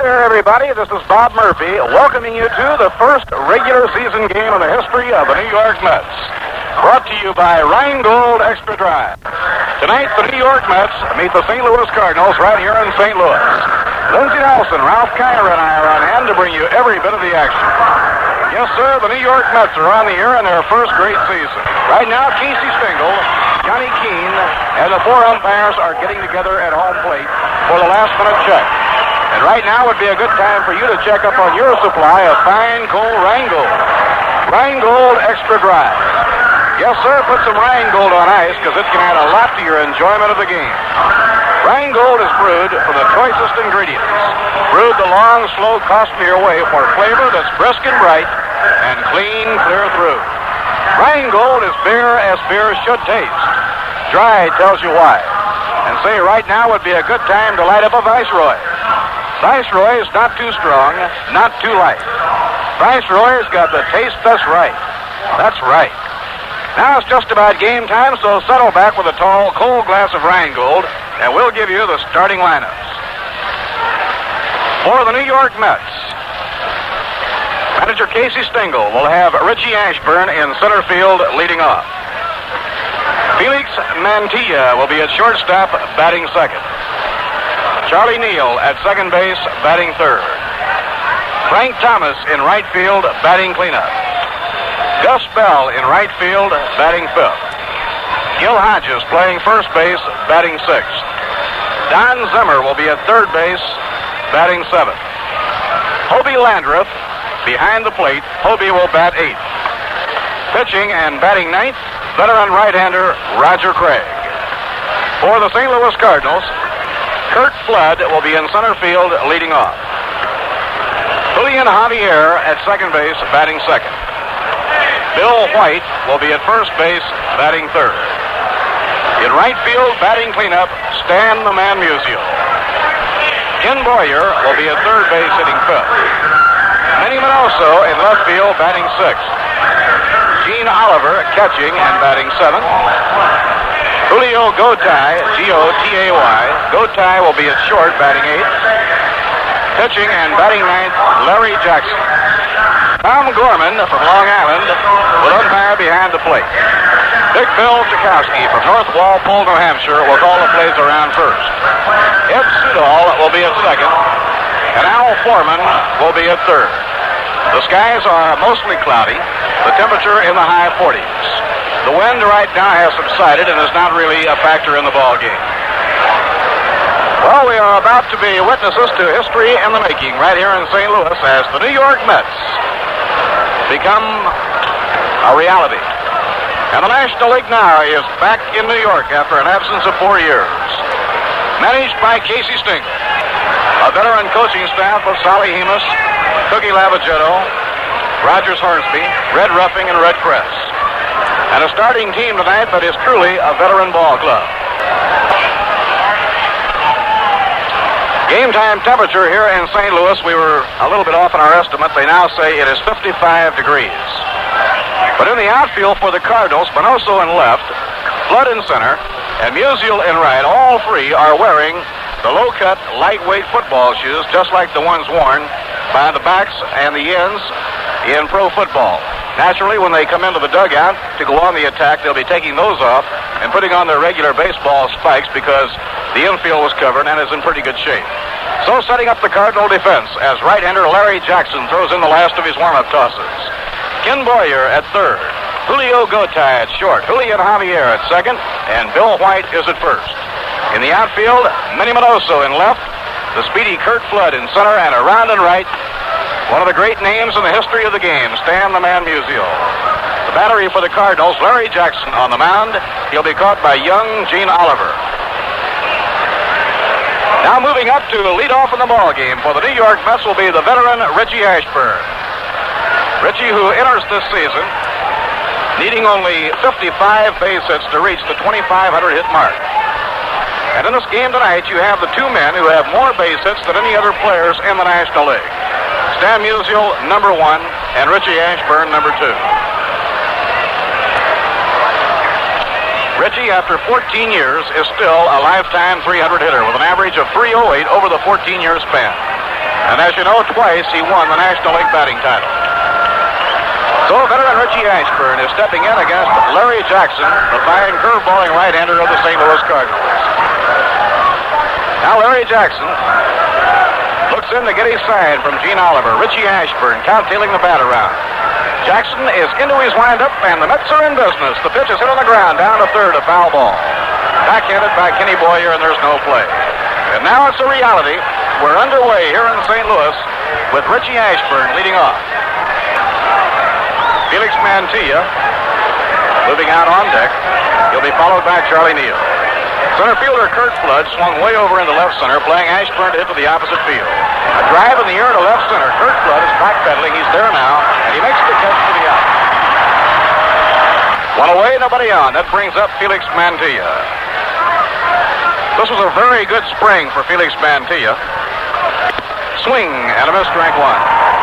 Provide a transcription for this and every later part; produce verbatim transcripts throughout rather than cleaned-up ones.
there, everybody. This is Bob Murphy welcoming you to the first regular season game in the history of the New York Mets. Brought to you by Rheingold Extra Dry. Tonight, the New York Mets meet the Saint Louis Cardinals right here in Saint Louis. Lindsey Nelson, Ralph Kiner, and I are on hand to bring you every bit of the action. Yes, sir, the New York Mets are on the air in their first great season. Right now, Casey Stengel, Johnny Keane, and the four umpires are getting together at home plate for the last-minute check. And right now would be a good time for you to check up on your supply of fine, cold Rheingold. Rheingold Extra Dry. Yes, sir, put some Rheingold on ice because it can add a lot to your enjoyment of the game. Rheingold is brewed from the choicest ingredients. Brewed the long, slow, costlier way for flavor that's brisk and bright and clean, clear through. Rheingold is beer as beer should taste. Dry tells you why. And say right now would be a good time to light up a Viceroy. Viceroy is not too strong, not too light. Viceroy's got the taste that's right. That's right. Now it's just about game time, so settle back with a tall, cold glass of Rheingold, and we'll give you the starting lineups. For the New York Mets, manager Casey Stengel will have Richie Ashburn in center field leading off. Felix Mantilla will be at shortstop, batting second. Charlie Neal at second base, batting third. Frank Thomas in right field, batting cleanup. Gus Bell in right field, batting fifth. Gil Hodges playing first base, batting sixth. Don Zimmer will be at third base, batting seventh. Hobie Landreth behind the plate. Hobie will bat eighth. Pitching and batting ninth, veteran right-hander Roger Craig. For the Saint Louis Cardinals, Curt Flood will be in center field leading off. Julian Javier at second base, batting second. Bill White will be at first base, batting third. In right field, batting cleanup, Stan the Man Musial. Ken Boyer will be at third base, hitting fifth. Manny Minoso in left field, batting sixth. Gene Oliver catching and batting seventh. Julio Gotay, G O T A Y. Gotay will be at short, batting eighth. Pitching and batting ninth, Larry Jackson. Tom Gorman from Long Island will umpire behind the plate. Dick Bill Tchaikovsky from North Walpole, New Hampshire will call the plays around first. Ed Sudol will be at second, and Al Foreman will be at third. The skies are mostly cloudy, the temperature in the high forties. The wind right now has subsided and is not really a factor in the ball game. Well, we are about to be witnesses to history in the making right here in Saint Louis as the New York Mets become a reality. And the National League now is back in New York after an absence of four years. Managed by Casey Stengel, a veteran coaching staff of Sally Hemus, Cookie Lavagetto, Rogers Hornsby, Red Ruffing, and Red Cress. And a starting team tonight that is truly a veteran ball club. Game time temperature here in Saint Louis, we were a little bit off in our estimate. They now say it is fifty-five degrees. But in the outfield for the Cardinals, Minoso in left, Flood in center, and Musial in right, all three are wearing the low-cut, lightweight football shoes, just like the ones worn by the backs and the ends in pro football. Naturally, when they come into the dugout to go on the attack, they'll be taking those off and putting on their regular baseball spikes because the infield was covered and is in pretty good shape. So setting up the Cardinal defense as right-hander Larry Jackson throws in the last of his warm-up tosses. Ken Boyer at third. Julio Gotay at short. Julian Javier at second. And Bill White is at first. In the outfield, Manny Minoso in left. The speedy Curt Flood in center, and around and right, one of the great names in the history of the game, Stan the Man Musial. The battery for the Cardinals, Larry Jackson on the mound. He'll be caught by young Gene Oliver. Now moving up to lead off in the ball game for the New York Mets will be the veteran Richie Ashburn. Richie, who enters this season needing only fifty-five base hits to reach the twenty-five hundred hit mark. And in this game tonight, you have the two men who have more base hits than any other players in the National League. Stan Musial, number one, and Richie Ashburn, number two. Richie, after fourteen years, is still a lifetime three hundred hitter with an average of three oh eight over the fourteen-year span. And as you know, twice he won the National League batting title. So veteran Richie Ashburn is stepping in against Larry Jackson, the fine curveballing right-hander of the Saint Louis Cardinals. Now Larry Jackson looks in to get his sign from Gene Oliver. Richie Ashburn counttailing the bat around. Jackson is into his windup, and the Mets are in business. The pitch is hit on the ground, down to third, a foul ball. Backhanded by Kenny Boyer, and there's no play. And now it's a reality. We're underway here in Saint Louis with Richie Ashburn leading off. Felix Mantilla moving out on deck. He'll be followed by Charlie Neal. Center fielder Curt Flood swung way over into left center, playing Ashburn to hit to the opposite field. A drive in the air to left center. Curt Flood is backpedaling. He's there now, and he makes the catch for the out. One away, nobody on. That brings up Felix Mantilla. This was a very good spring for Felix Mantilla. Swing and a miss, strike one.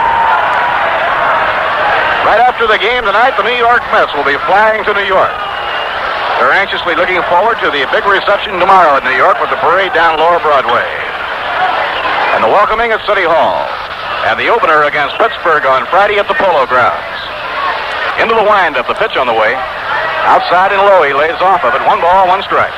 Right after the game tonight, the New York Mets will be flying to New York. They're anxiously looking forward to the big reception tomorrow in New York with the parade down Lower Broadway. And the welcoming at City Hall. And the opener against Pittsburgh on Friday at the Polo Grounds. Into the windup, the pitch on the way. Outside and low, he lays off of it. One ball, one strike.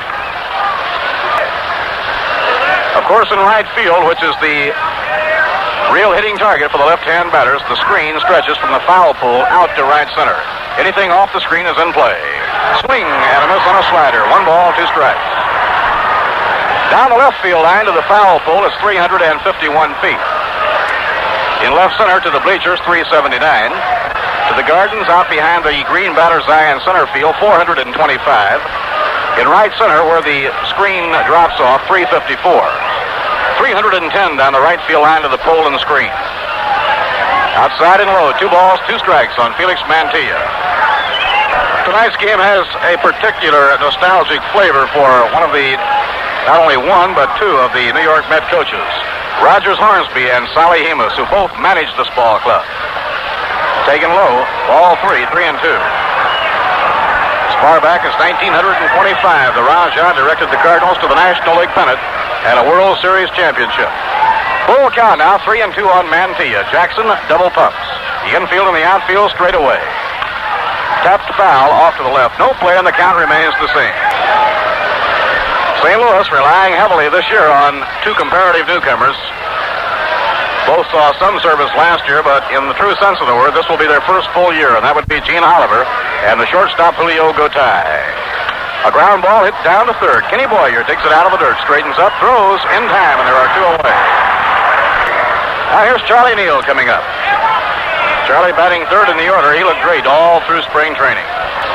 Of course, in right field, which is the real hitting target for the left-hand batters, the screen stretches from the foul pole out to right center. Anything off the screen is in play. Swing and a miss on a slider. One ball, two strikes. Down the left field line to the foul pole is three hundred fifty-one feet. In left center to the bleachers, three seventy-nine. To the gardens out behind the green batter's eye in center field, four hundred twenty-five. In right center where the screen drops off, three fifty-four. three hundred ten down the right field line to the pole and the screen. Outside and low, two balls, two strikes on Felix Mantilla. Tonight's game has a particular nostalgic flavor for one of the, not only one, but two of the New York Met coaches, Rogers Hornsby and Sally Hemus, who both managed this ball club. Taken low, ball three, three and two. As far back as nineteen twenty-five, the Raja directed the Cardinals to the National League pennant and a World Series championship. Full count now, three and two on Mantilla. Jackson double pumps. The infield and the outfield straight away. Tapped foul off to the left. No play, and the count remains the same. Saint Louis relying heavily this year on two comparative newcomers. Both saw some service last year, but in the true sense of the word, this will be their first full year, and that would be Gene Oliver and the shortstop Julio Gotay. A ground ball hit down to third. Kenny Boyer digs it out of the dirt, straightens up, throws in time, and there are two away. Now here's Charlie Neal coming up. Charlie batting third in the order. He looked great all through spring training.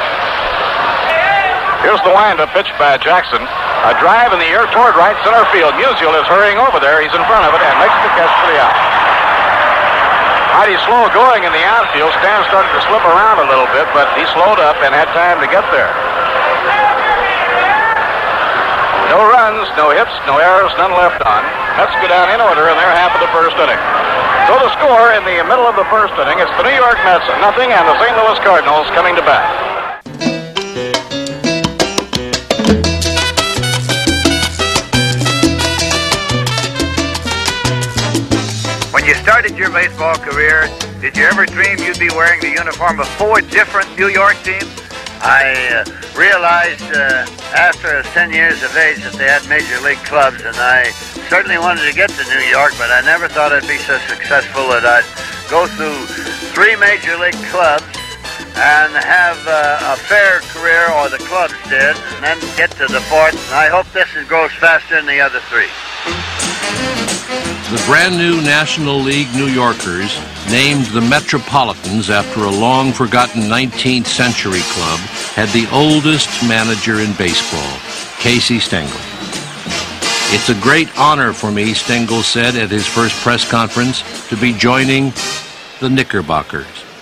Here's the windup pitch by Jackson. A drive in the air toward right center field. Musial is hurrying over there. He's in front of it and makes the catch for the out. Mighty slow going in the outfield. Stan started to slip around a little bit, but he slowed up and had time to get there. No runs, no hits, no errors, none left on. Mets go down in order in their half of the first inning. So the score in the middle of the first inning, it's the New York Mets nothing and the Saint Louis Cardinals coming to bat. When you started your baseball career, did you ever dream you'd be wearing the uniform of four different New York teams? I uh, realized uh, after ten years of age that they had major league clubs, and I certainly wanted to get to New York, but I never thought I'd be so successful that I'd go through three major league clubs and have uh, a fair career, or the clubs did, and then get to the fourth, and I hope this grows faster than the other three. The brand new National League New Yorkers, named the Metropolitans after a long-forgotten nineteenth century club, had the oldest manager in baseball, Casey Stengel. It's a great honor for me, Stengel said at his first press conference, to be joining the Knickerbockers.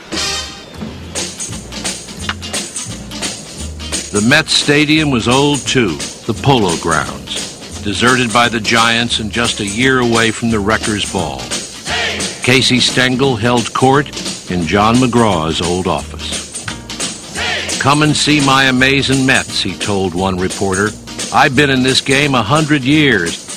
The Mets Stadium was old, too, the Polo Grounds, deserted by the Giants and just a year away from the Wreckers Ball. Casey Stengel held court in John McGraw's old office. "Come and see my amazing Mets," he told one reporter. "I've been in this game a hundred years,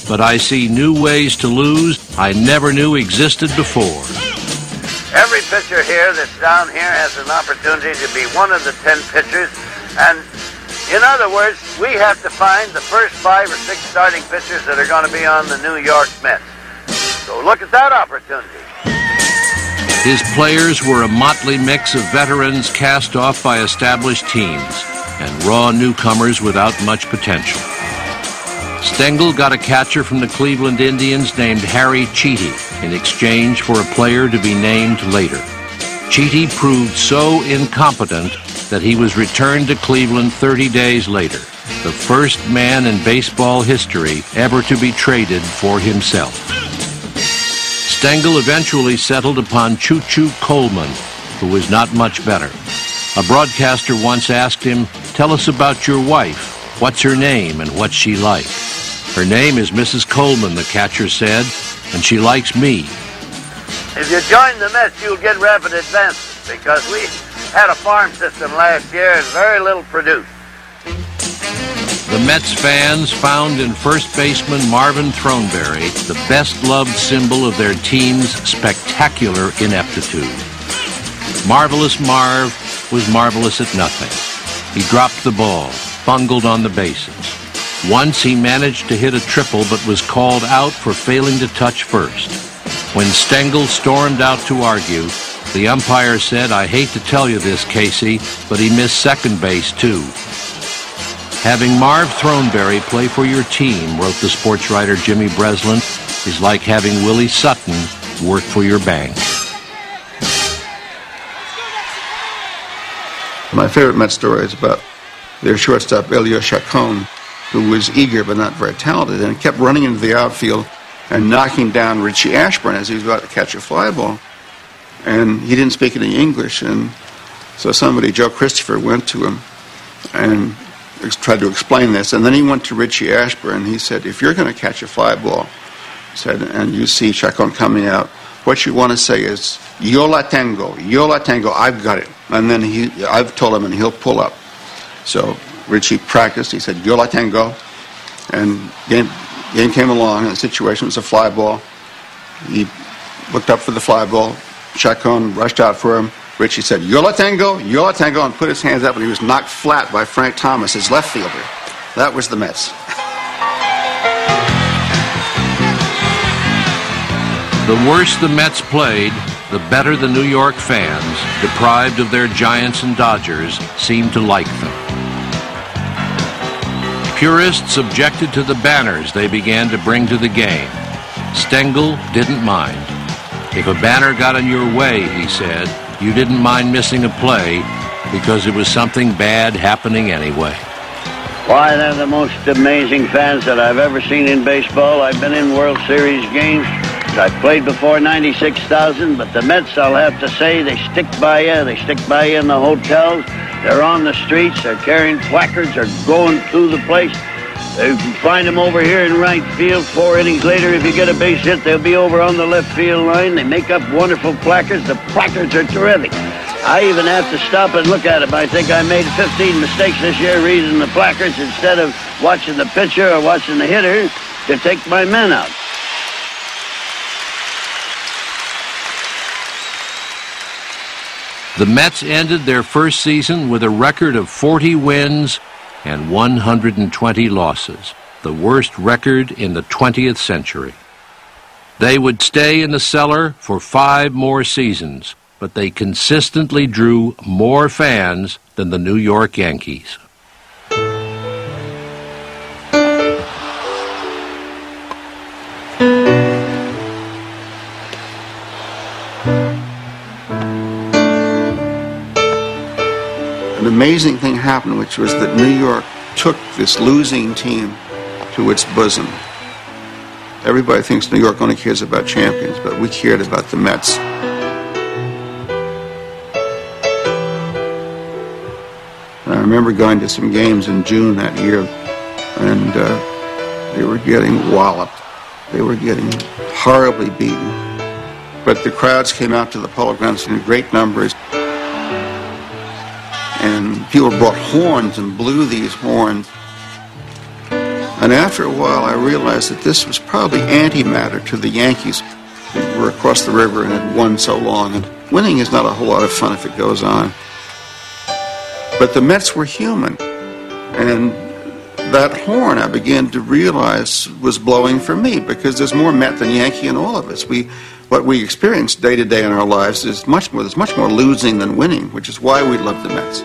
but I see new ways to lose I never knew existed before. Every pitcher here that's down here has an opportunity to be one of the ten pitchers, and in other words, we have to find the first five or six starting pitchers that are going to be on the New York Mets. So look at that opportunity. His players were a motley mix of veterans cast off by established teams and raw newcomers without much potential. Stengel got a catcher from the Cleveland Indians named Harry Cheety in exchange for a player to be named later. Cheety proved so incompetent that he was returned to Cleveland thirty days later, the first man in baseball history ever to be traded for himself. Stengel eventually settled upon Choo Choo Coleman, who was not much better. A broadcaster once asked him, "Tell us about your wife. What's her name and what's she like?" "Her name is Missus Coleman," the catcher said, "and she likes me." If you join the Mets, you'll get rapid advances, because we had a farm system last year and very little produced. The Mets fans found in first baseman Marvin Throneberry the best-loved symbol of their team's spectacular ineptitude. Marvelous Marv was marvelous at nothing. He dropped the ball, bungled on the bases. Once he managed to hit a triple but was called out for failing to touch first. When Stengel stormed out to argue, the umpire said, "I hate to tell you this, Casey, but he missed second base too." Having Marv Throneberry play for your team, wrote the sports writer Jimmy Breslin, is like having Willie Sutton work for your bank. My favorite Met story is about their shortstop, Elio Chacon, who was eager but not very talented, and kept running into the outfield and knocking down Richie Ashburn as he was about to catch a fly ball. And he didn't speak any English, and so somebody, Joe Christopher, went to him and tried to explain this. And then he went to Richie Ashburn. He said, "If you're going to catch a fly ball," said, "and you see Chacon coming out, what you want to say is, 'Yo la tengo, yo la tengo, I've got it.'" And then he, I've told him, and he'll pull up. So Richie practiced. He said, "Yo la tengo," and game, game came along, and the situation was a fly ball. He looked up for the fly ball. Chacon rushed out for him. Richie said, "Yo la tengo, yo la tengo," and put his hands up, and he was knocked flat by Frank Thomas, his left fielder. That was the Mets. The worse the Mets played, the better the New York fans, deprived of their Giants and Dodgers, seemed to like them. Purists objected to the banners they began to bring to the game. Stengel didn't mind. If a banner got in your way, he said, you didn't mind missing a play because it was something bad happening anyway. Why, they're the most amazing fans that I've ever seen in baseball. I've been in World Series games. I've played before ninety-six thousand, but the Mets, I'll have to say, they stick by you. They stick by you in the hotels. They're on the streets. They're carrying placards. They're going to the place. You can find them over here in right field. Four innings later, if you get a base hit, they'll be over on the left field line. They make up wonderful placards. The placards are terrific. I even have to stop and look at them. I think I made fifteen mistakes this year reading the placards instead of watching the pitcher or watching the hitter to take my men out. The Mets ended their first season with a record of forty wins and one hundred twenty losses, the worst record in the twentieth century. They would stay in the cellar for five more seasons, but they consistently drew more fans than the New York Yankees. An amazing thing happened, which was that New York took this losing team to its bosom. Everybody thinks New York only cares about champions, but we cared about the Mets. And I remember going to some games in June that year, and uh, they were getting walloped. They were getting horribly beaten. But the crowds came out to the Polo Grounds in great numbers. And people brought horns and blew these horns. And after a while, I realized that this was probably antimatter to the Yankees, who were across the river and had won so long. And winning is not a whole lot of fun if it goes on. But the Mets were human. And that horn, I began to realize, was blowing for me, because there's more Met than Yankee in all of us. We, what we experience day to day in our lives is much more, there's much more losing than winning, which is why we love the Mets.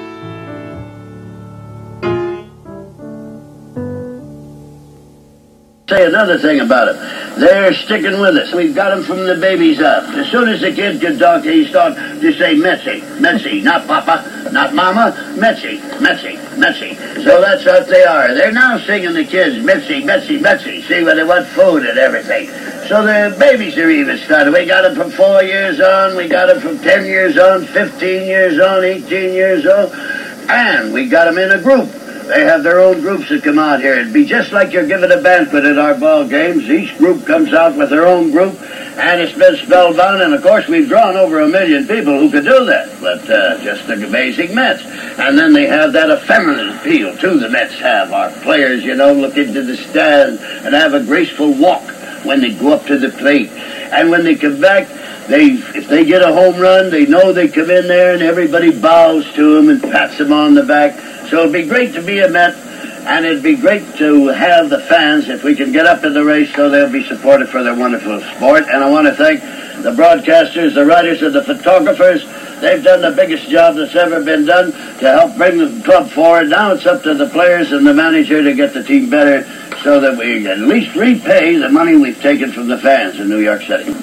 Say another thing about them. They're sticking with us. We've got them from the babies up. As soon as the kid could talk, he started to say Metsy, Metsy, not Papa, not Mama, Metsy, Metsy, Metsy. So that's what they are. They're now singing the kids Metsy, Metsy, Metsy. See, when they want food and everything. So the babies are even started. We got them from four years on. We got them from ten years on, fifteen years on, eighteen years on. And we got them in a group. They have their own groups that come out here. It'd be just like you're giving a banquet at our ball games. Each group comes out with their own group, and it's been spellbound. And, of course, we've drawn over a million people who could do that. But uh, just the amazing Mets. And then they have that effeminate appeal, too, the Mets have. Our players, you know, look into the stand and have a graceful walk when they go up to the plate. And when they come back, they, if they get a home run, they know they come in there and everybody bows to them and pats them on the back. So it'd be great to be a Met, and it'd be great to have the fans, if we can get up in the race, so they'll be supported for their wonderful sport. And I want to thank the broadcasters, the writers, and the photographers. They've done the biggest job that's ever been done to help bring the club forward. Now it's up to the players and the manager to get the team better, so that we at least repay the money we've taken from the fans in New York City.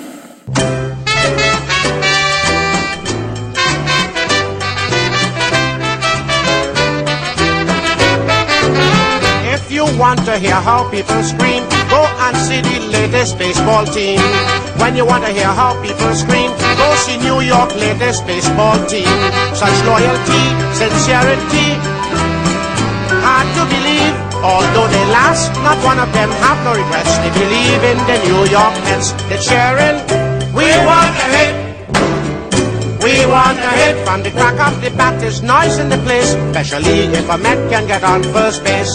If you want to hear how people scream, go and see the latest baseball team. When you want to hear how people scream, go see New York latest baseball team. Such loyalty, sincerity, hard to believe. Although they last, not one of them have no regrets. They believe in the New York Mets. They're cheering, we want a hit. We want a hit from the crack of the bat. There's noise in the place, especially if a Met can get on first base.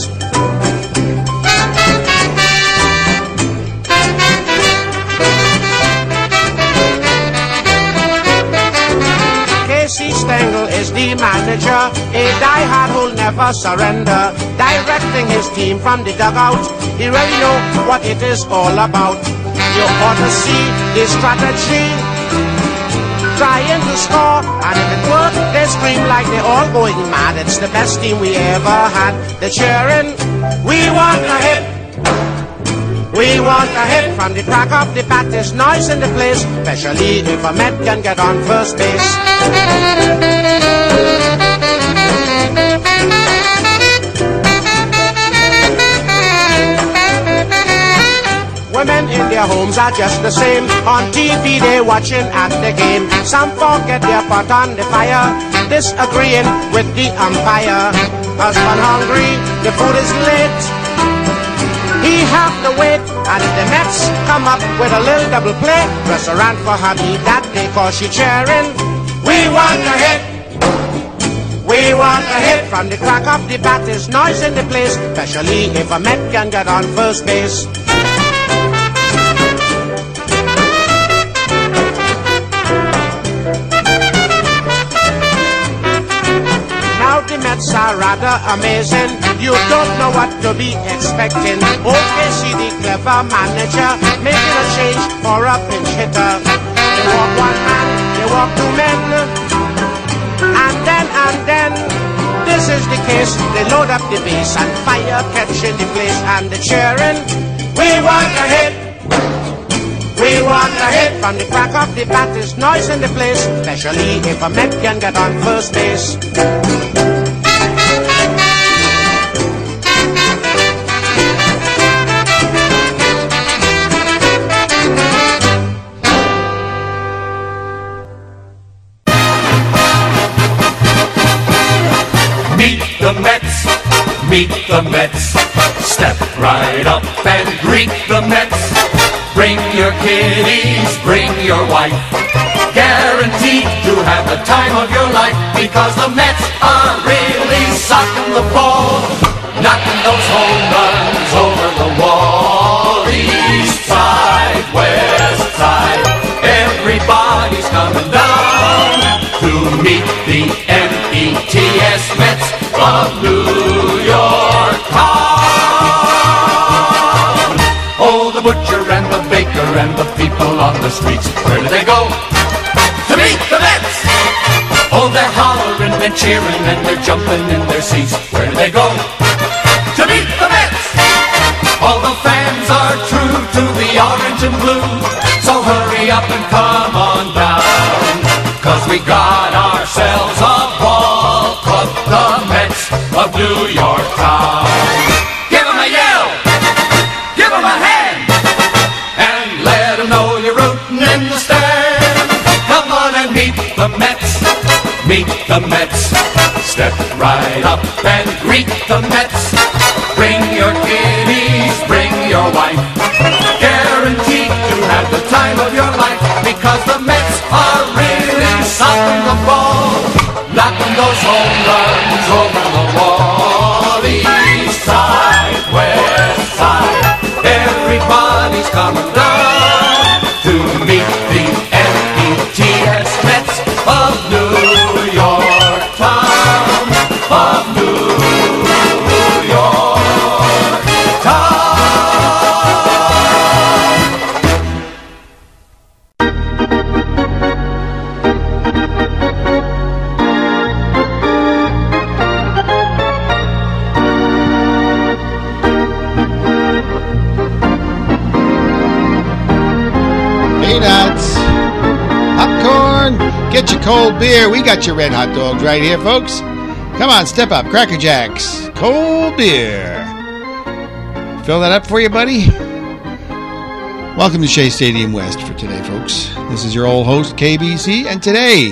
Casey Stengel is the manager, a diehard who'll never surrender. Directing his team from the dugout, he really knows what it is all about. You ought to see his strategy, trying to score, and if it works, they scream like they're all going mad. It's the best team we ever had. They're cheering, we want a hit. We want a hit from the crack of the bat. There's noise in the place, especially if a Met can get on first base. Women in their homes are just the same. On T V they're watching at the game. Some forget their pot on the fire, disagreeing with the umpire. Husband hungry, the food is late, he have to wait. And if the Mets come up with a little double play, restaurant for hubby that day, cause she cheering, we want a hit. We want a hit from the crack of the bat. There's noise in the place, especially if a Met can get on first base. The Mets are rather amazing. You don't know what to be expecting. Okay, see the clever manager making a change for a pinch hitter. They walk one man, they walk two men, and then and then this is the case. They load up the base and fire catching the place, and the cheering, we want a hit. We want a hit from the crack of the bat. There's noise in the place, especially if a Met can get on first base. Meet the Mets, meet the Mets. Step right up and greet the Mets. Bring your kiddies, bring your wife. Guaranteed to have the time of your life, because the Mets are really sucking the ball, knocking those home runs over the wall. East side, west side, everybody's coming down to meet the M E T S Mets of New York town. Oh, the butcher and the baker and the people on the streets, where do they go? To meet the Mets! Oh, they're hollering and cheering and they're jumping in their seats. Where do they go? To meet the Mets! All the fans are true to the orange and blue, so hurry up and come on down, 'cause we got ourselves a ball club, the Mets of New York town. Give 'em a yell, give 'em a hand, and let 'em know you're rooting in the stand. Come on and meet the Mets, meet the Mets. Step right up and greet the Mets. Bring your kiddies, bring your wife. Guaranteed to have the time of your life, because the Mets are really stopping the ball, knocking those home runs over the wall. East side, west side, everybody's coming down to meet the M E T S Mets of New York town, of New York town. Peanuts, popcorn, get your cold beer. We got your red hot dogs right here, folks. Come on, step up, Cracker Jacks, cold beer. Fill that up for you, buddy. Welcome to Shea Stadium West for today, folks. This is your old host, K B C, and today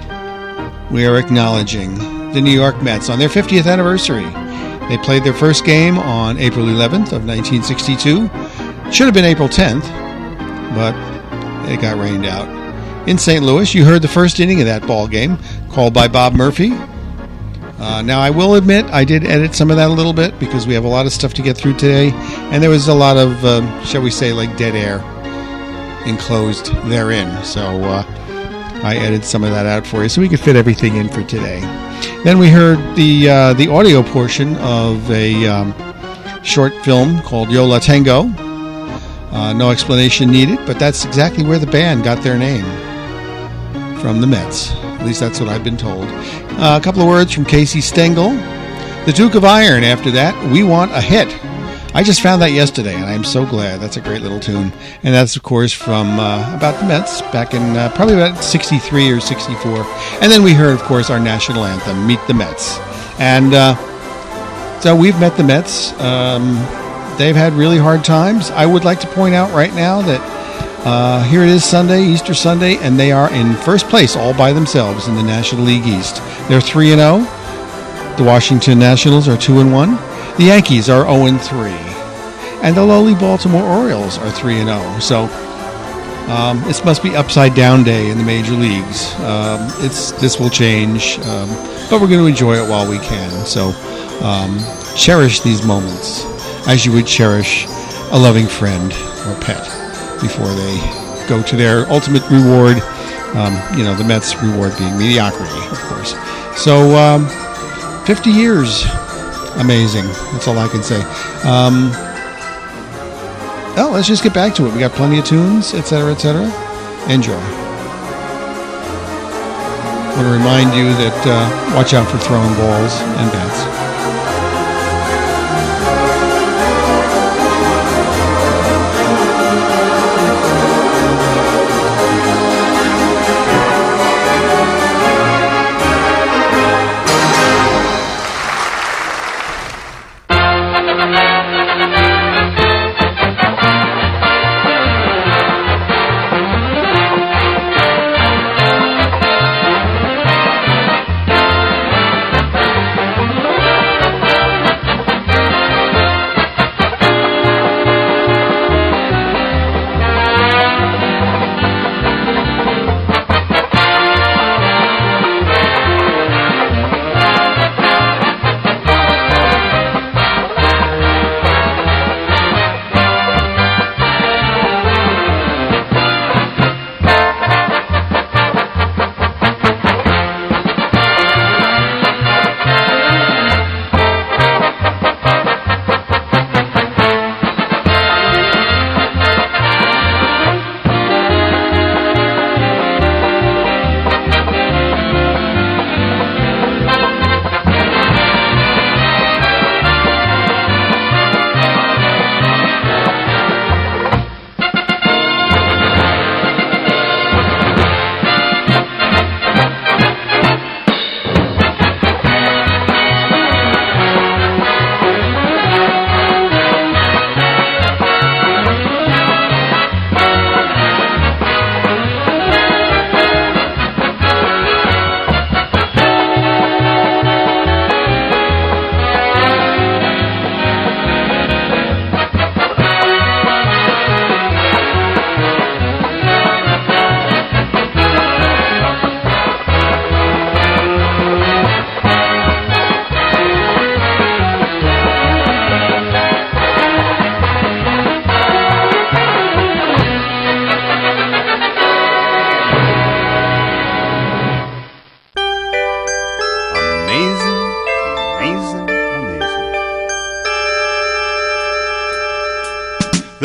we are acknowledging the New York Mets on their fiftieth anniversary. They played their first game on April eleventh of nineteen sixty-two. Should have been April tenth, but it got rained out. In Saint Louis, you heard the first inning of that ball game, called by Bob Murphy. Uh, now, I will admit, I did edit some of that a little bit, because we have a lot of stuff to get through today, and there was a lot of, um, shall we say, like dead air enclosed therein. So uh, I edited some of that out for you, so we could fit everything in for today. Then we heard the uh, the audio portion of a um, short film called Yo La Tengo. Uh, no explanation needed, but that's exactly where the band got their name, from the Mets. At least that's what I've been told. Uh, a couple of words from Casey Stengel. The Duke of Iron, after that, We Want a Hit. I just found that yesterday, and I'm so glad. That's a great little tune. And that's, of course, from uh, about the Mets back in uh, probably about sixty-three or sixty-four. And then we heard, of course, our national anthem, Meet the Mets. And uh, so we've met the Mets. Um, they've had really hard times. I would like to point out right now that Uh, here it is Sunday, Easter Sunday, and they are in first place all by themselves in the National League East. They're three and oh. The Washington Nationals are two and one. The Yankees are oh and three. And the lowly Baltimore Orioles are three and oh. So um, this must be upside down day in the major leagues. Um, it's this will change, um, but we're going to enjoy it while we can. So um, cherish these moments as you would cherish a loving friend or pet before they go to their ultimate reward, um, you know, the Mets' reward being mediocrity, of course. So, um, fifty years. Amazing. That's all I can say. Um, oh, let's just get back to it. We got plenty of tunes, et cetera, et cetera. Enjoy. I want to remind you that uh, watch out for throwing balls and bats.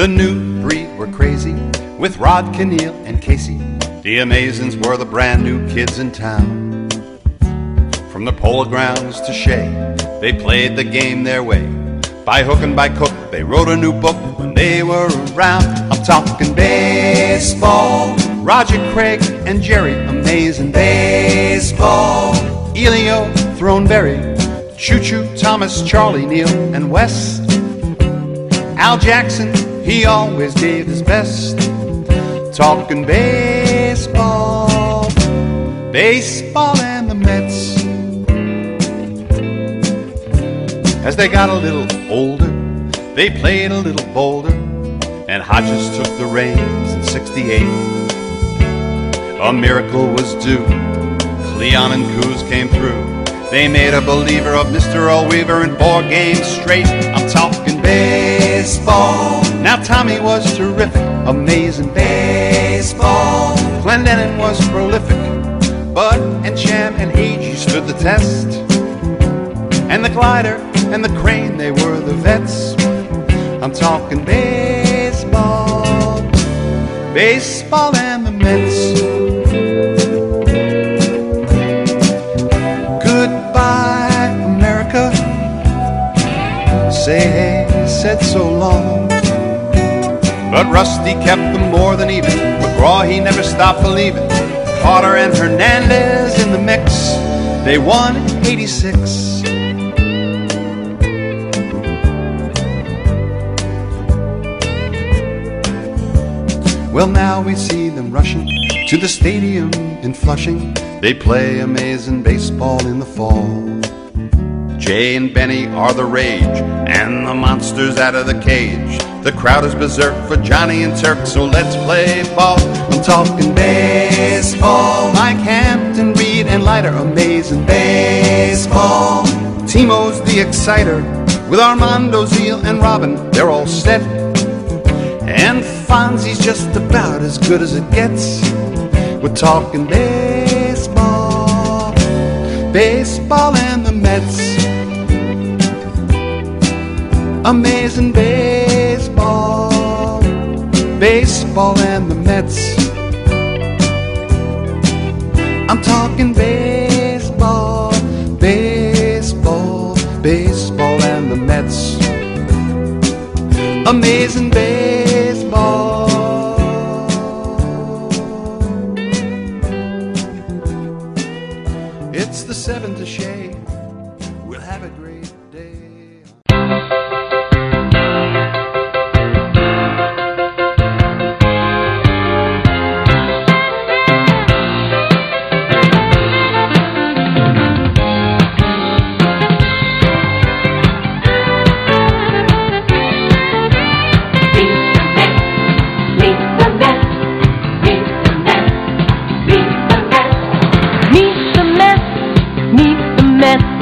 The new breed were crazy with Rod Keneal and Casey. The Amazins were the brand new kids in town. From the polo grounds to Shea, they played the game their way. By hook and by crook, they wrote a new book when they were around. I'm talking baseball. Roger Craig and Jerry, amazing baseball. Elio, Throneberry, Choo Choo, Thomas, Charlie, Neal, and West. Al Jackson, he always gave his best. Talking baseball, baseball and the Mets. As they got a little older, they played a little bolder, and Hodges took the reins in sixty-eight. A miracle was due, Cleon and Coos came through. They made a believer of Mister Earl Weaver in four games straight. I'm talking baseball. Now Tommy was terrific, amazing baseball. Glendening was prolific, Bud and Cham and Agee stood the test. And the glider and the crane, they were the vets. I'm talking baseball, baseball and the Mets. Goodbye, America. Say hey, said so long. But Rusty kept them more than even. McGraw, he never stopped believing. Carter and Hernandez in the mix. They won in eighty-six. Well, now we see them rushing to the stadium in Flushing. They play amazing baseball in the fall. Jay and Benny are the rage, and the monsters out of the cage. The crowd is berserk for Johnny and Turk, so let's play ball. I'm talking baseball. Mike Hampton, Reed, and Leiter, amazing baseball. Timo's the exciter, with Armando, Zeal, and Robin, they're all set. And Fonzie's just about as good as it gets. We're talking baseball, baseball and the Mets. Amazing baseball, baseball and the Mets. I'm talking baseball, baseball, baseball and the Mets. Amazing baseball. It's the seven to Shea. We'll have a great day. Meet the Mets.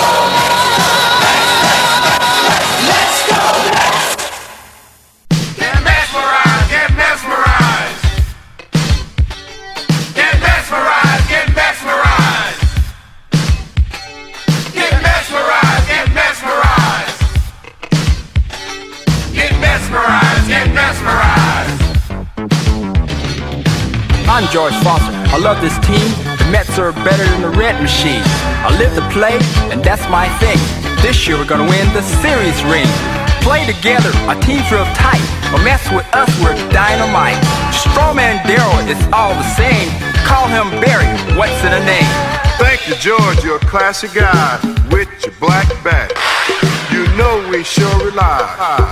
I'm George Foster. I love this team. The Mets are better than the Red Machine. I live to play, and that's my thing. This year we're gonna win the series ring. Play together, our team's real tight. Don't mess with us, we're dynamite. Strawman Darryl is all the same. Call him Barry, what's in a name? Thank you, George, you're a classy guy with your black bat. You know we sure rely.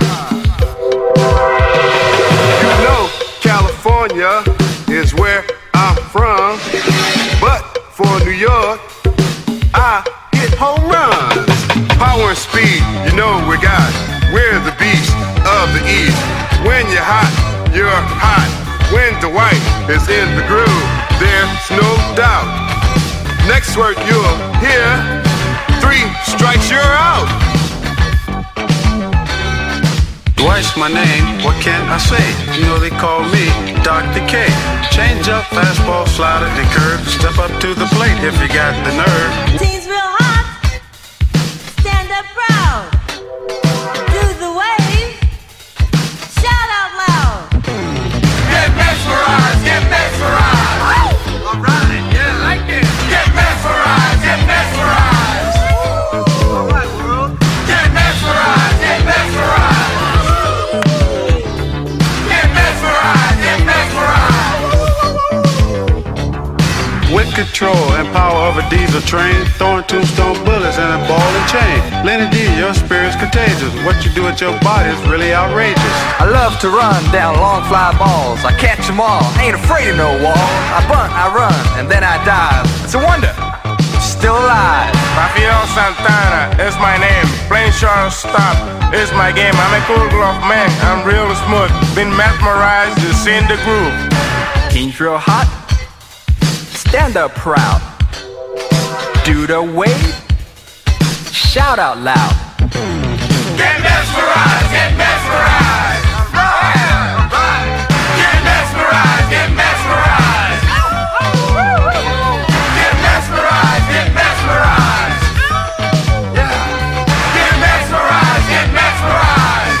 You know California is where I'm from, but for New York, I hit home runs. Power and speed, you know we got. We're the beast of the East. When you're hot, you're hot. When Dwight is in the groove, there's no doubt. Next word you'll hear, three strikes, you're out. Dwight's my name, what can I say? You know they call me Doctor K. Change up, fastball, slider, and curve. Step up to the plate if you got the nerve. Team's real hot. Stand up proud. Do the wave. Shout out loud. Get mesmerized, get mesmerized. All right, yeah, like it. Get mesmerized, get mesmerized. All right, world. Get mesmerized, get mesmerized. With control and power of a diesel train, throwing tombstone bullets and a ball and chain. Lenny D, your spirit's contagious. What you do with your body is really outrageous. I love to run down long fly balls. I catch them all, ain't afraid of no wall. I bunt, I run, and then I dive. It's a wonder, I'm still alive. Rafael Santana is my name. Playing shortstop is my game. I'm a cool glove man, I'm real smooth. Been mesmerized, you seen the groove. Team's real hot. Stand up proud. Do the wave. Shout out loud. Get mesmerized, get mesmerized. Right, right. Get mesmerized, get mesmerized. Get mesmerized, get mesmerized. Yeah. Get mesmerized, get mesmerized.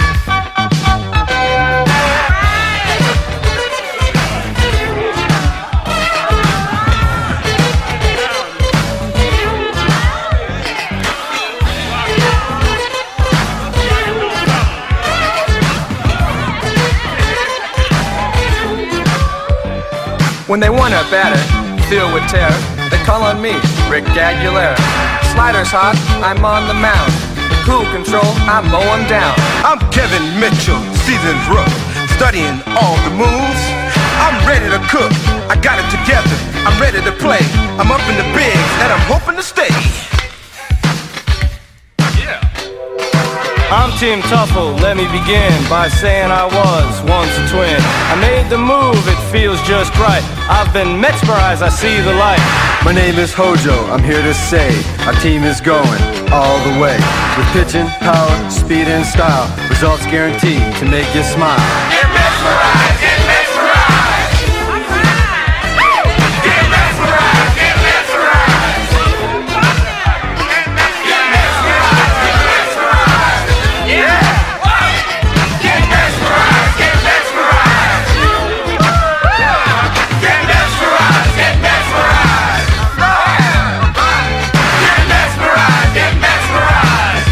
When they want a batter, filled with terror, they call on me, Rick Aguilera. Slider's hot, I'm on the mound. Cool control, I'm mowing down. I'm Kevin Mitchell, seasoned rook, studying all the moves. I'm ready to cook, I got it together, I'm ready to play. I'm up in the bigs, and I'm hoping to stay. I'm Tim Tuffle, let me begin by saying I was once a twin. I made the move, it feels just right. I've been mesmerized, I see the light. My name is Hojo, I'm here to say our team is going all the way. With pitching, power, speed, and style, results guaranteed to make you smile. Get mesmerized, get mesmerized. Get mesmerized, get mesmerized. Get mesmerized, get mesmerized. Yeah. Get mesmerized, get mesmerized. Get mesmerized, get mesmerized. Get mesmerized, get mesmerized.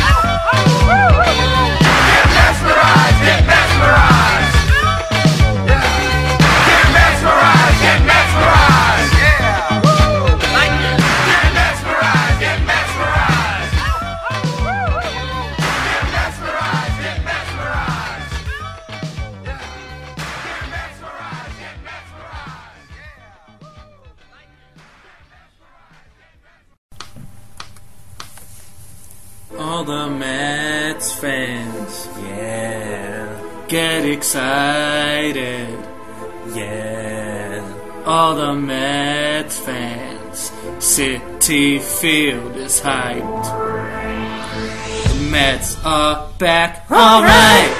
Get mesmerized, get mesmerized. Yeah. Get mesmerized, get mesmerized. Yeah. Like it. Get mesmerized, get mesmerized. Get mesmerized, get mesmerized. Yeah. Get mesmerized, get mesmerized. All the Mets fans, yeah, get excited, yeah. All the Mets fans, Citi Field is hyped. The Mets are back, all right.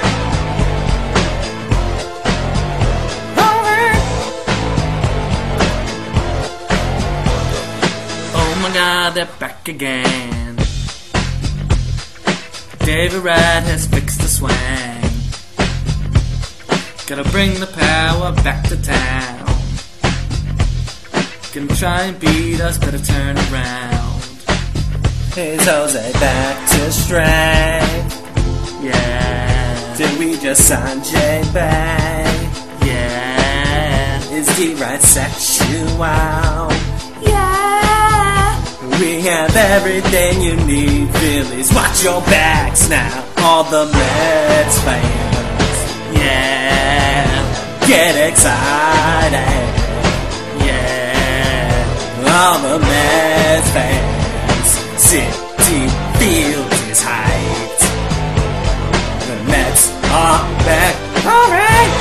Oh my God, they're back again. David Wright has fixed the swing. Gotta bring the power back to town. Gonna try and beat us, better turn around. Is Jose back to strength? Yeah. Did we just sign J Bay? Yeah. Is D right sexual? Yeah. We have everything you need, Phillies. Watch your backs now. All the Mets fans, yeah, get excited. Yeah. All the Mets fans, Citi Field is hyped. The Mets are back. All right.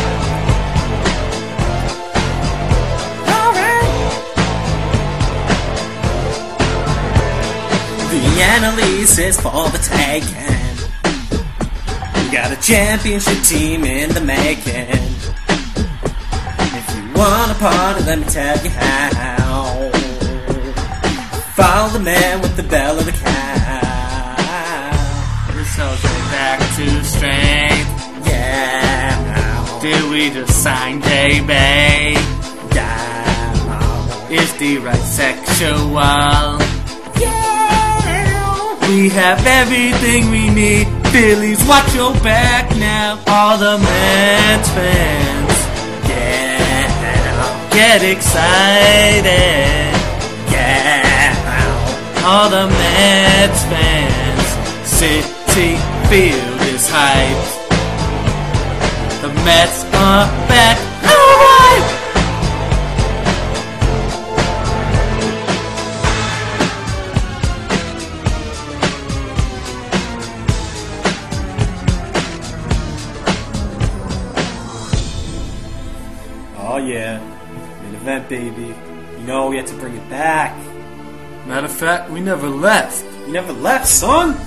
The Annalise is for the taking. We got a championship team in the making. If you want a party, let me tell you how. Follow the man with the bell of the cow. This Jose back to strength. Yeah. Did we just sign J-Bay? Yeah. Is D right sexual? Yeah. We have everything we need. Phillies, watch your back now. All the Mets fans, yeah, get excited. Yeah. All the Mets fans, Citi Field is hyped. The Mets are back. All right. Oh yeah, main event, baby. You know we had to bring it back. Matter of fact, we never left. You never left, son?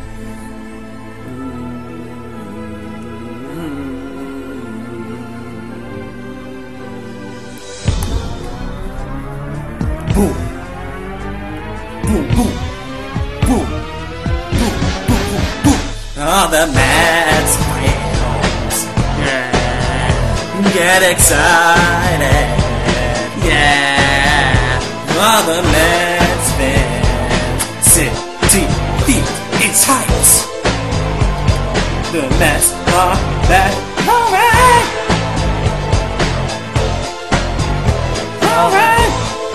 Boom. Boom, boom. Boom. Boom, boom, boom, boom. Oh, the Mets wins. Yeah. Get excited. Yeah. Oh, the Mets fans. City feet, it's heights. The Mets are back. Alright. Alright.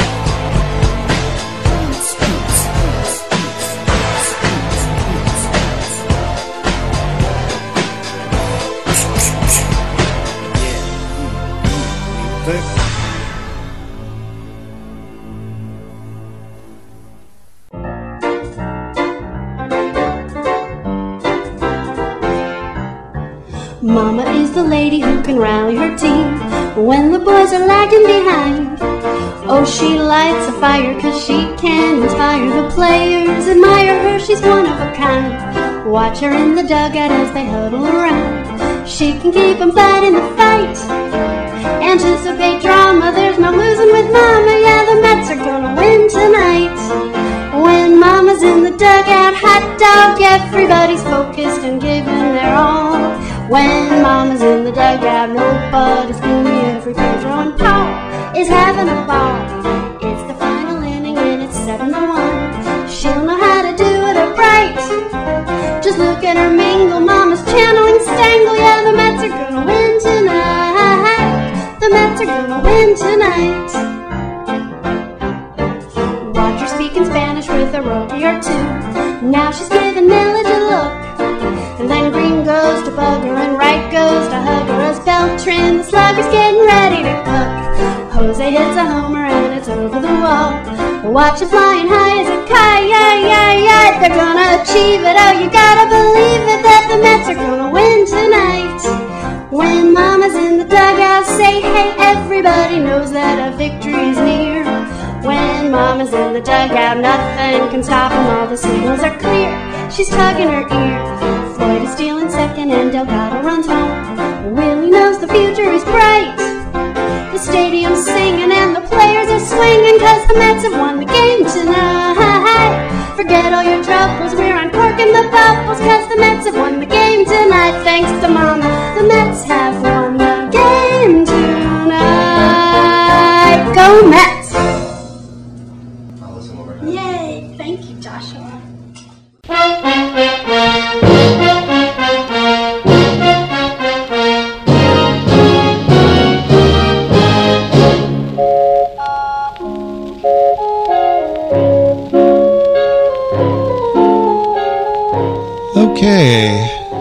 Mama is the lady who can rally her team when the boys are lagging behind. Oh, she lights a fire cause she can inspire the players. Admire her, she's one of a kind. Watch her in the dugout as they huddle around. She can keep them fighting the fight. Anticipate drama, there's no losing with Mama. Yeah, the Mets are gonna win tonight. When Mama's in the dugout, hot dog, everybody's focused and giving their all. When Mama's in the dugout, nobody's gloomy, every Pedro and Paul is having a ball. It's the final inning and it's seven to one. She'll know how to do it upright. Just look at her mingle, Mama's channeling Stengel. Yeah, the Mets are gonna win tonight. The Mets are gonna win tonight. Watch her speak in Spanish with a rookie or two. Now she's giving Millage a look. And then Green goes to bug her and right goes to hug her as Beltran, the slugger's getting ready to cook. Jose hits a homer and it's over the wall. Watch it flying high as a kite, yeah, yeah, yeah. They're gonna achieve it, oh, you gotta believe it, that the Mets are gonna win tonight. When Mama's in the dugout, say hey, everybody knows that a victory is near. When Mama's in the dugout, nothing can stop them, all the signals are clear. She's tugging her ear. Floyd is stealing second and Delgado runs home. Willie knows the future is bright. The stadium's singing and the players are swinging, cause the Mets have won the game tonight. Forget all your troubles, we're uncorking the bubbles, cause the Mets have won the game tonight. Thanks to Mama, the Mets have won the game tonight. Go Mets! Yay, thank you, Joshua. Okay.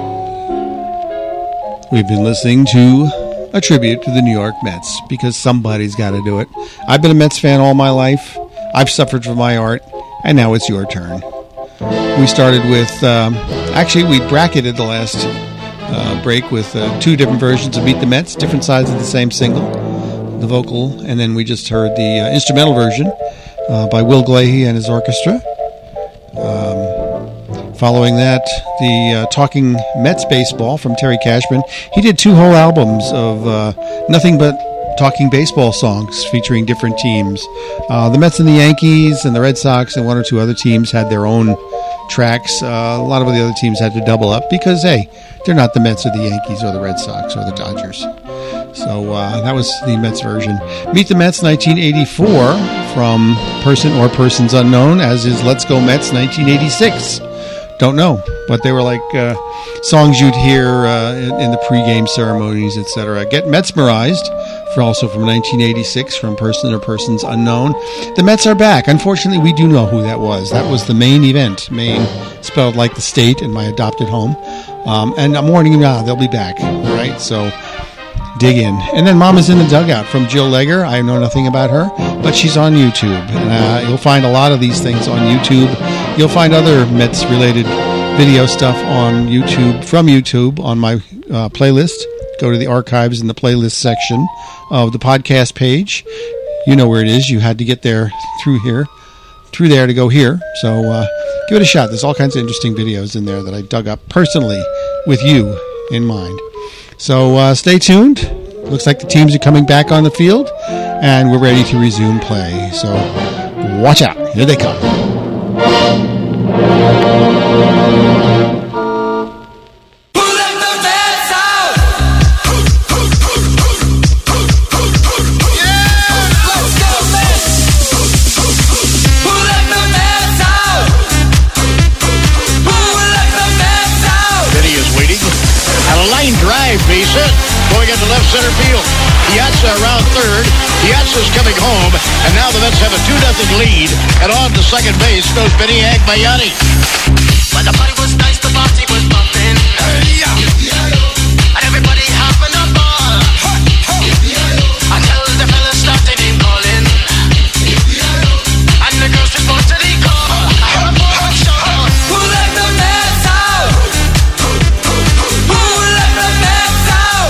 We've been listening to a tribute to the New York Mets because somebody's got to do it. I've been a Mets fan all my life. I've suffered for my art, and now it's your turn. We started with, um, actually, we bracketed the last uh, break with uh, two different versions of Meet the Mets, different sides of the same single, the vocal, and then we just heard the uh, instrumental version uh, by Will Glahey and his orchestra. Um, following that, the uh, Talking Mets Baseball from Terry Cashman. He did two whole albums of uh, nothing but talking baseball songs featuring different teams. Uh, the Mets and the Yankees and the Red Sox and one or two other teams had their own tracks. Uh, a lot of the other teams had to double up because, hey, they're not the Mets or the Yankees or the Red Sox or the Dodgers. So uh, that was the Mets version. Meet the Mets nineteen eighty-four from Person or Persons Unknown, as is Let's Go Mets nineteen eighty-six. Don't know, but they were like uh, songs you'd hear uh, in, in the pregame ceremonies, et cetera. Get Metsmerized, for also from nineteen eighty-six, from Person or Persons Unknown. The Mets are back. Unfortunately, we do know who that was. That was the Maine event. Maine, spelled like the state in my adopted home. Um, and I'm warning you now, they'll be back. All right, so dig in. And then Mama's in the Dugout from Jill Legger. I know nothing about her, but she's on YouTube. And uh, you'll find a lot of these things on YouTube. You'll find other Mets-related video stuff on YouTube, from YouTube, on my uh, playlist. Go to the archives in the playlist section of the podcast page. You know where it is. You had to get there through here through there to go here. So uh, give it a shot. There's all kinds of interesting videos in there that I dug up personally with you in mind. So uh, stay tuned. Looks like the teams are coming back on the field, and we're ready to resume play. So watch out. Here they come. Base hit, going into left center field. Piazza around third. Piazza's coming home, and now the Mets have a two nothing lead. And on to second base goes Benny Agbayani. When the party was nice, the party was bumping. And everybody having a ball. Until the fellas started in calling. And the girls responded to the call. Who let the Mets out? Who let the Mets out?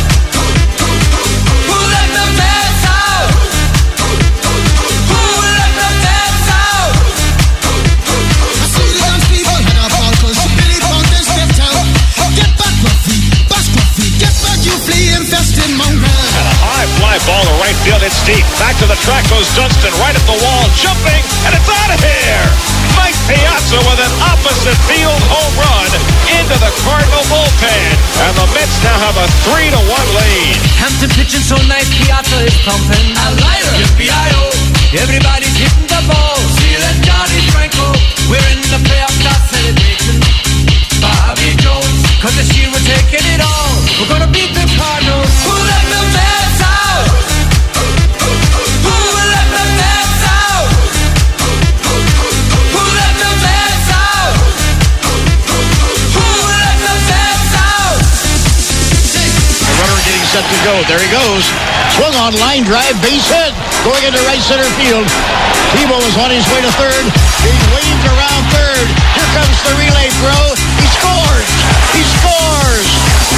Who let the Mets out? Who let the Mets out? I see the young people head up all cause she really found this stepped out. Get back, Ruffy, bash Ruffy, get back, you flea infested mongrel. And a high fly ball to right field, it's deep. Back to the track goes Dunston, right at the wall, jumping, and it's out of here! Mike Piazza with an opposite field home run into the Cardinal bullpen. And the Mets now have a three to one lead. Hampton pitching so nice, Piazza is pumping. A lighter, Yippee-I-O. Everybody's hitting the ball. See that Johnny Franco. We're in the playoff class celebration. Bobby Jones, cause this year we're taking it all. We're gonna beat the Cardinals. Who let the Mets out? Who let the Mets out? Who let the Mets out? Who let the Mets out? The runner getting set to go. There he goes. Swung on, line drive, base hit. Going into right center field. Tebow is on his way to third. He's waved around third. Here comes the relay throw. He scores. He scores.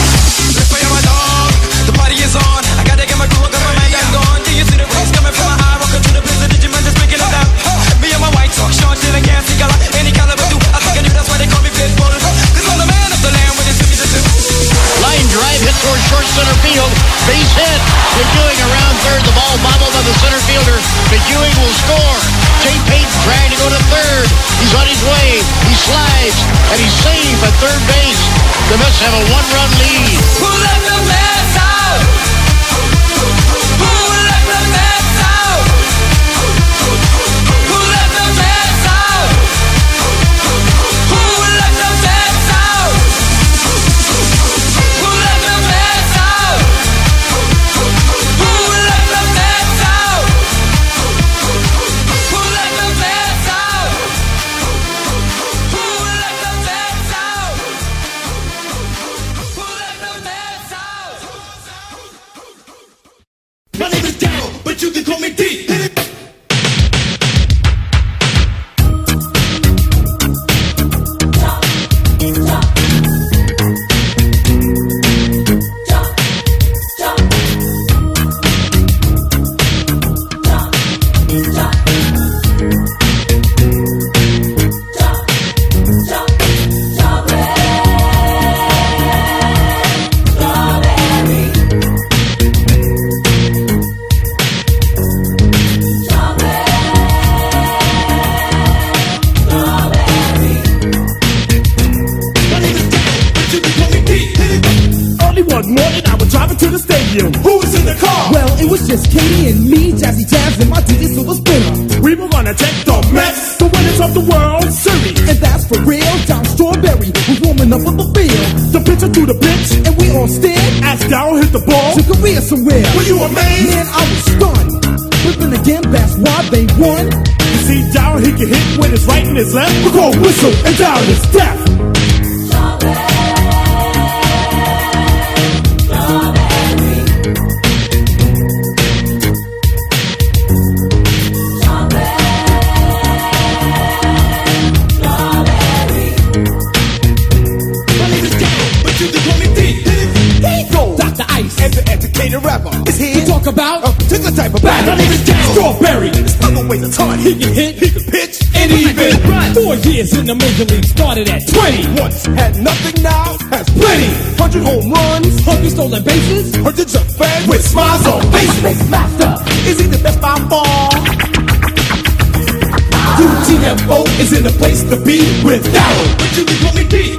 The party is on. I gotta get my groove, got my mind, I'm gone. Do you see the rays coming from my high? Welcome to the place of Digimon, just picking it up. Me and my white talk, Sean Dylan, can't see color. Any caliber do, I think I knew that's why they call me Pitbull. Cause I'm the man of the land with this fifty to two. Line drive hit towards short center field. Base hit. McEwing around third. The ball bobbled by the center fielder. McEwing will score. Jay Payton trying to go to third. He's on his way. He slides. And he's safe at third base. The Mets have a one-run lead. Who let the Mets out? Who let the Mets out? Who let the Mets out? Who let the Mets out? Who let the Mets out? Who let the Mets out? Who let the Mets out? Who let the Mets out? Who let the Mets out? My name is Daryl, but you can call me D. Early one morning, I was driving to the stadium. Who was in the car? Well, it was just Katie and me, Jazzy Jazz, and my D J Silver Spinner. We were gonna take the Mets, the winners of the World Series. And that's for real. John Strawberry was warming up on the field. The pitcher threw the pitch, and we all stared as Darryl hit the ball to Korea somewhere. Were you amazed? Man, I was stunned. But then again, that's why they won. You see, Darryl, he can hit with his right and his left. We call whistle, and Darryl is deaf. Rapper is here to talk about a particular type of bat. My name is Jack Strawberry. There's other ways it's hard. He can hit, he can pitch, Four years in the major league, started at twenty. Once had nothing, now has plenty. Hundred home runs, hundred stolen bases, hundreds of fans with smiles on faces. Master, is he the best by far? T F O is in the place to be with Darryl, but you can call me D.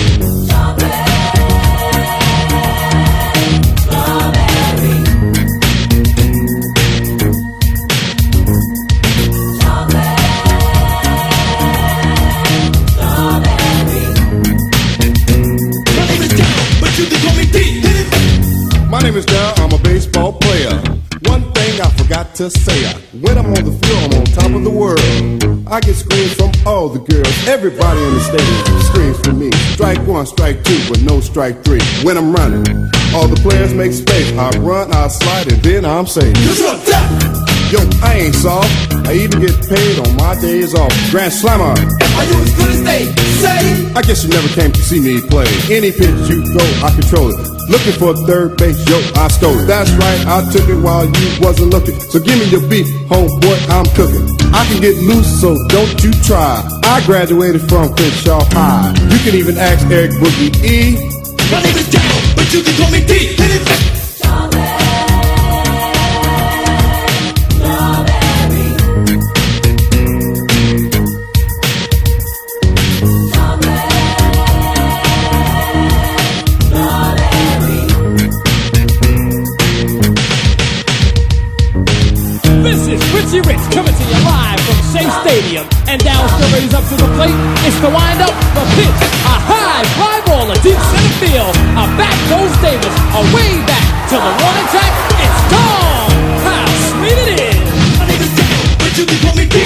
My name is Darryl, I'm a baseball player. One thing I forgot to say, when I'm on the field, I'm on top of the world. I get screams from all the girls. Everybody in the stadium screams for me. Strike one, strike two, but no strike three. When I'm running, all the players make space. I run, I slide, and then I'm safe. Yo, I ain't soft. I even get paid on my days off. Grand Slammer. Are you as good as they say? I guess you never came to see me play. Any pitch you throw, I control it. Looking for third base, yo, I stole it. That's right, I took it while you wasn't looking. So give me your beef, homeboy, I'm cooking. I can get loose, so don't you try. I graduated from Crenshaw High. You can even ask Eric Boogie E. My name is Darryl, but you can call me D. Hit it. Richie Rich coming to you live from Shea Stadium. And Dow still raised up to the plate. It's the wind-up, the pitch, a high fly ball, a deep center field. A back goes Davis, a way back to the warning track. It's gone! How sweet it is! My name is Darryl, but you can call me D.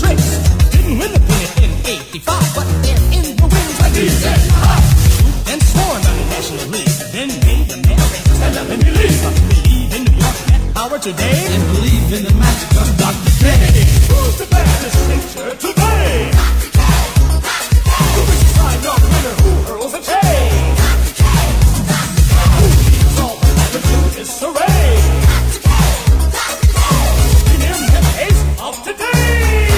Didn't win the pennant in eighty-five, but they're in the wings like he said. And Robert today and believe in the magic of Doctor K. Who's the baddest nature today? The richest side of winner who hurls a K. Who leads all the life into disarray? In him the ace of today.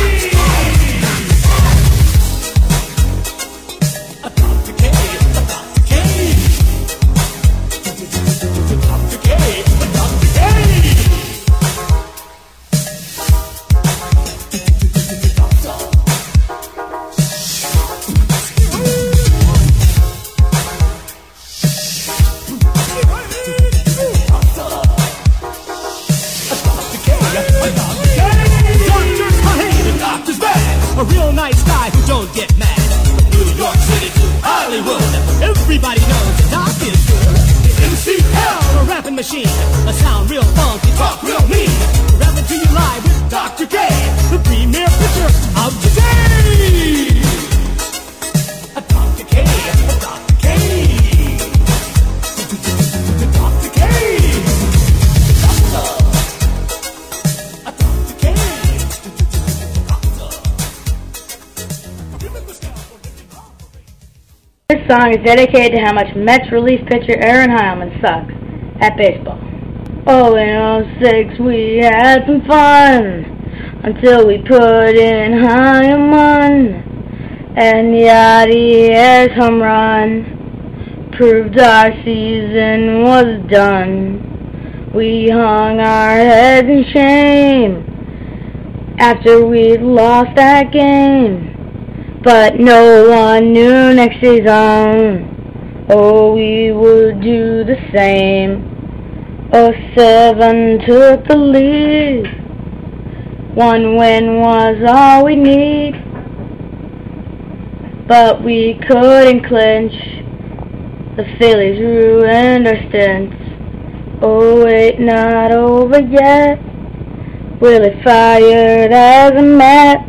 A Doctor K, a Doctor K. Doctor K, a Doctor K. A real nice guy who don't get mad. From New York City to Hollywood, everybody knows the Doc is good. The M C L, a rapping machine, a sound real funky, talk real mean. Rapping to you live with Doctor K, the premier picture of today. A Doctor K, a Doctor K. Doctor K. Doctor. A Doctor K. This song is dedicated to how much Mets relief pitcher Aaron Heilman sucks at baseball. Oh, in oh six we had some fun until we put in Heilman, and Yadi's home run proved our season was done. We hung our heads in shame after we'd lost that game. But no one knew next season, oh, we would do the same. oh seven took the lead, one win was all we need, but we couldn't clinch, the Phillies ruined our stints. Oh wait, not over yet, Willie fired as a Met.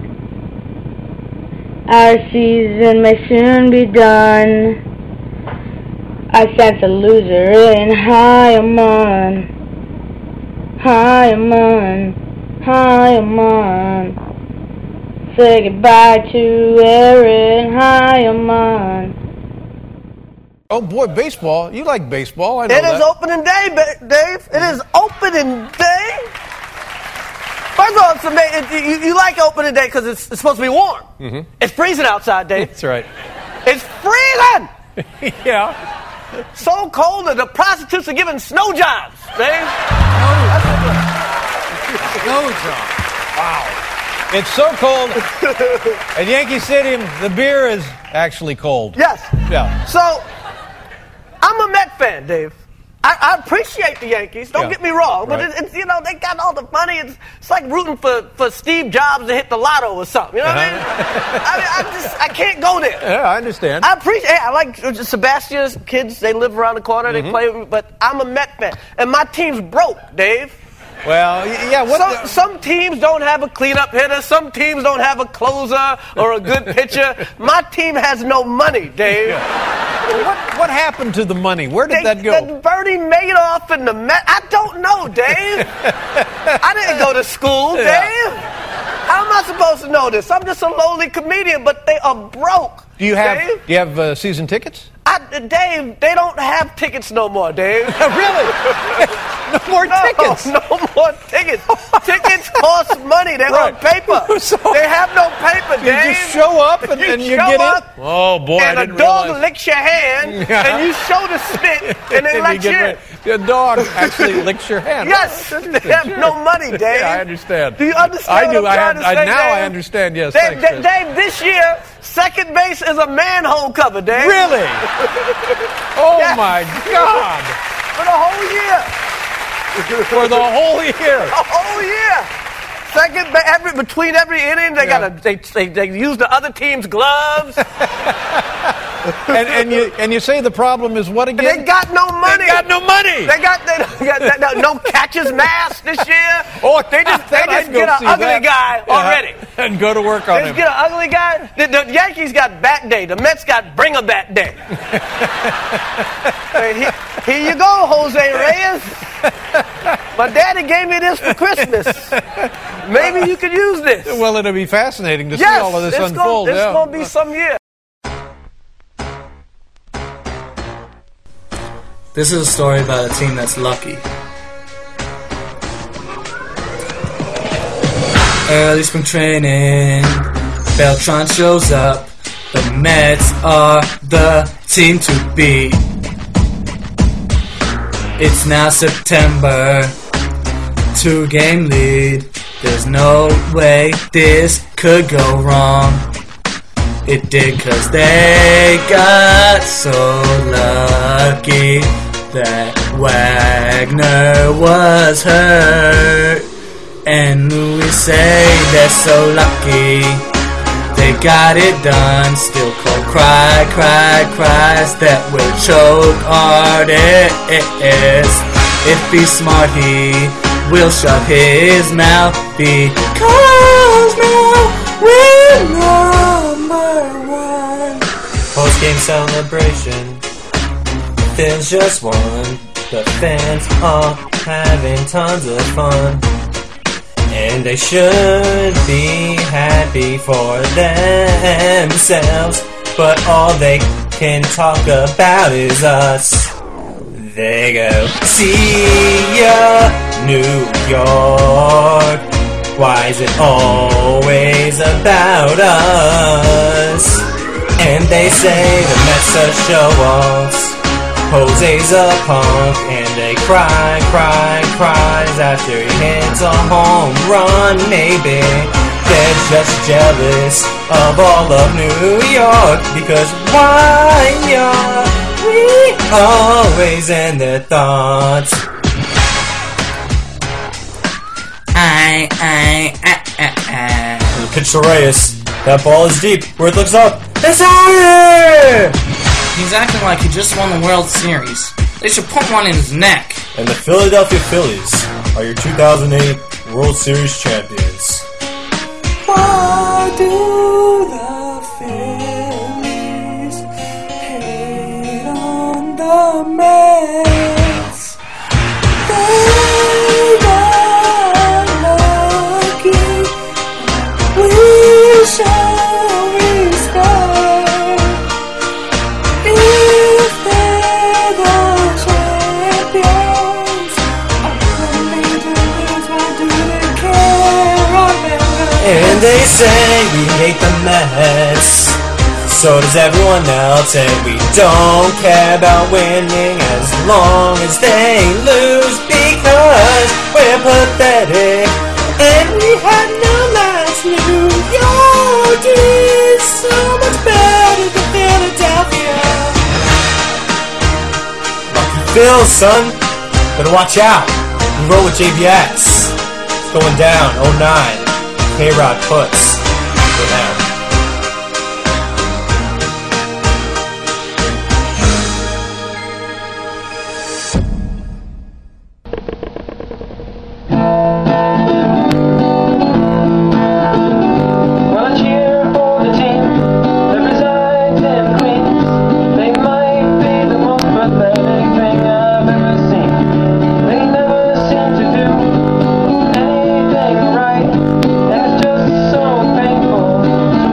Our season may soon be done. I sense a loser in Heilman. Heilman, Heilman. Say goodbye to Aaron Heilman. Oh boy, baseball. You like baseball. I know It that. is opening day, Ba- Dave. It is opening day. First of all, it's amazing. You, you like opening day because it's, it's supposed to be warm. Mhm. It's freezing outside, Dave. That's right. It's freezing! Yeah. So cold that the prostitutes are giving snow jobs, Dave. Snow job. Wow. It's so cold. At Yankee Stadium, the beer is actually cold. Yes. Yeah. So, I'm a Met fan, Dave. I, I appreciate the Yankees. Don't Yeah. get me wrong, but Right. it, it's you know they got all the money. It's it's like rooting for, for Steve Jobs to hit the lotto or something. You know what I mean? I mean, I just I can't go there. Yeah, I understand. I appreciate. I like Sebastian's kids. They live around the corner. They Mhm. play. But I'm a Met fan, and my team's broke, Dave. Well, y- yeah. What? Some, some teams don't have a cleanup hitter. Some teams don't have a closer or a good pitcher. My team has no money, Dave. Well, what what happened to the money? Where did They, that go? that Bernie Madoff and the Met. I don't know, Dave. I didn't go to school, Dave. Yeah. How am I supposed to know this? I'm just a lowly comedian, but they are broke. Do you have Dave? do you have uh, season tickets? I, Dave, they don't have tickets no more, Dave. Really? No more no, tickets? No more tickets. Tickets cost money. They're Right. on paper. So- they have no paper, You Dave. just show up and, and you show get up, in? Oh, boy, and I a didn't dog realize. licks your hand, Yeah. and you show the spit, and they And let you get you in. rid- The dog actually licks your hand. Yes, they have no money, Dave. Yeah, I understand. Do you understand I what do. I'm I trying have, to I, say, now I Dave? understand. Yes, Dave, thanks, Dave, Chris. Dave, this year, second base is a manhole cover, Dave. Really? Oh Yes. my God! For the whole year. For the whole year. The whole year. Second, ba- every between every inning, they Yeah. gotta they, they they use the other team's gloves. And, and you and you say the problem is what again? They got no money. They got no money. They got they, they got they, no, no catcher's mask this year. Oh, they just they that I'd just go get an see ugly that. guy Yeah. already. And go to work on They him. just get an ugly guy. The, the Yankees got bat day. The Mets got bring a bat day. Hey, here, here you go, Jose Reyes. My daddy gave me this for Christmas. Maybe you could use this. Well, it'll be fascinating to yes, see all of this it's unfold. Gonna, it's yeah. going to be some year. This is a story about a team that's lucky. Early spring training, Beltran shows up. The Mets are the team to beat. It's now September, two-game lead. There's no way this could go wrong. It did 'cause they got so lucky that Wagner was hurt. And we say they're so lucky they got it done. Still cold cry, cry, cries that will choke artists. If he's smart he will shut his mouth, because now we're number one. Post-game celebration, Phil's just won. The fans are having tons of fun, and they should be happy for themselves, but all they can talk about is us. They go, see ya, New York. Why is it always about us? And they say the Mets are show-offs, Jose's a punk, and they cry, cry, cries after he hits a home run. Maybe they're just jealous of all of New York, because why are we always in their thoughts? I, I, I, I, I. Pitch to Reyes. That ball is deep. Where it looks up, it's out here! He's acting like he just won the World Series. They should put one in his neck. And the Philadelphia Phillies are your two thousand eight World Series champions. Why do the Phillies hate on the Mets? They got lucky. We shall respect. If they're the champions of the major leagues, why do they care about? And they say we hate the Mets, so does everyone else, and we don't care about winning as long as they lose, because we're pathetic and we had no last. New York is so much better than Philadelphia. Lucky Phil, son, better watch out. You roll with J B X. It's going down, oh nine. K-Rod puts for them. Anything right, and it's just so painful.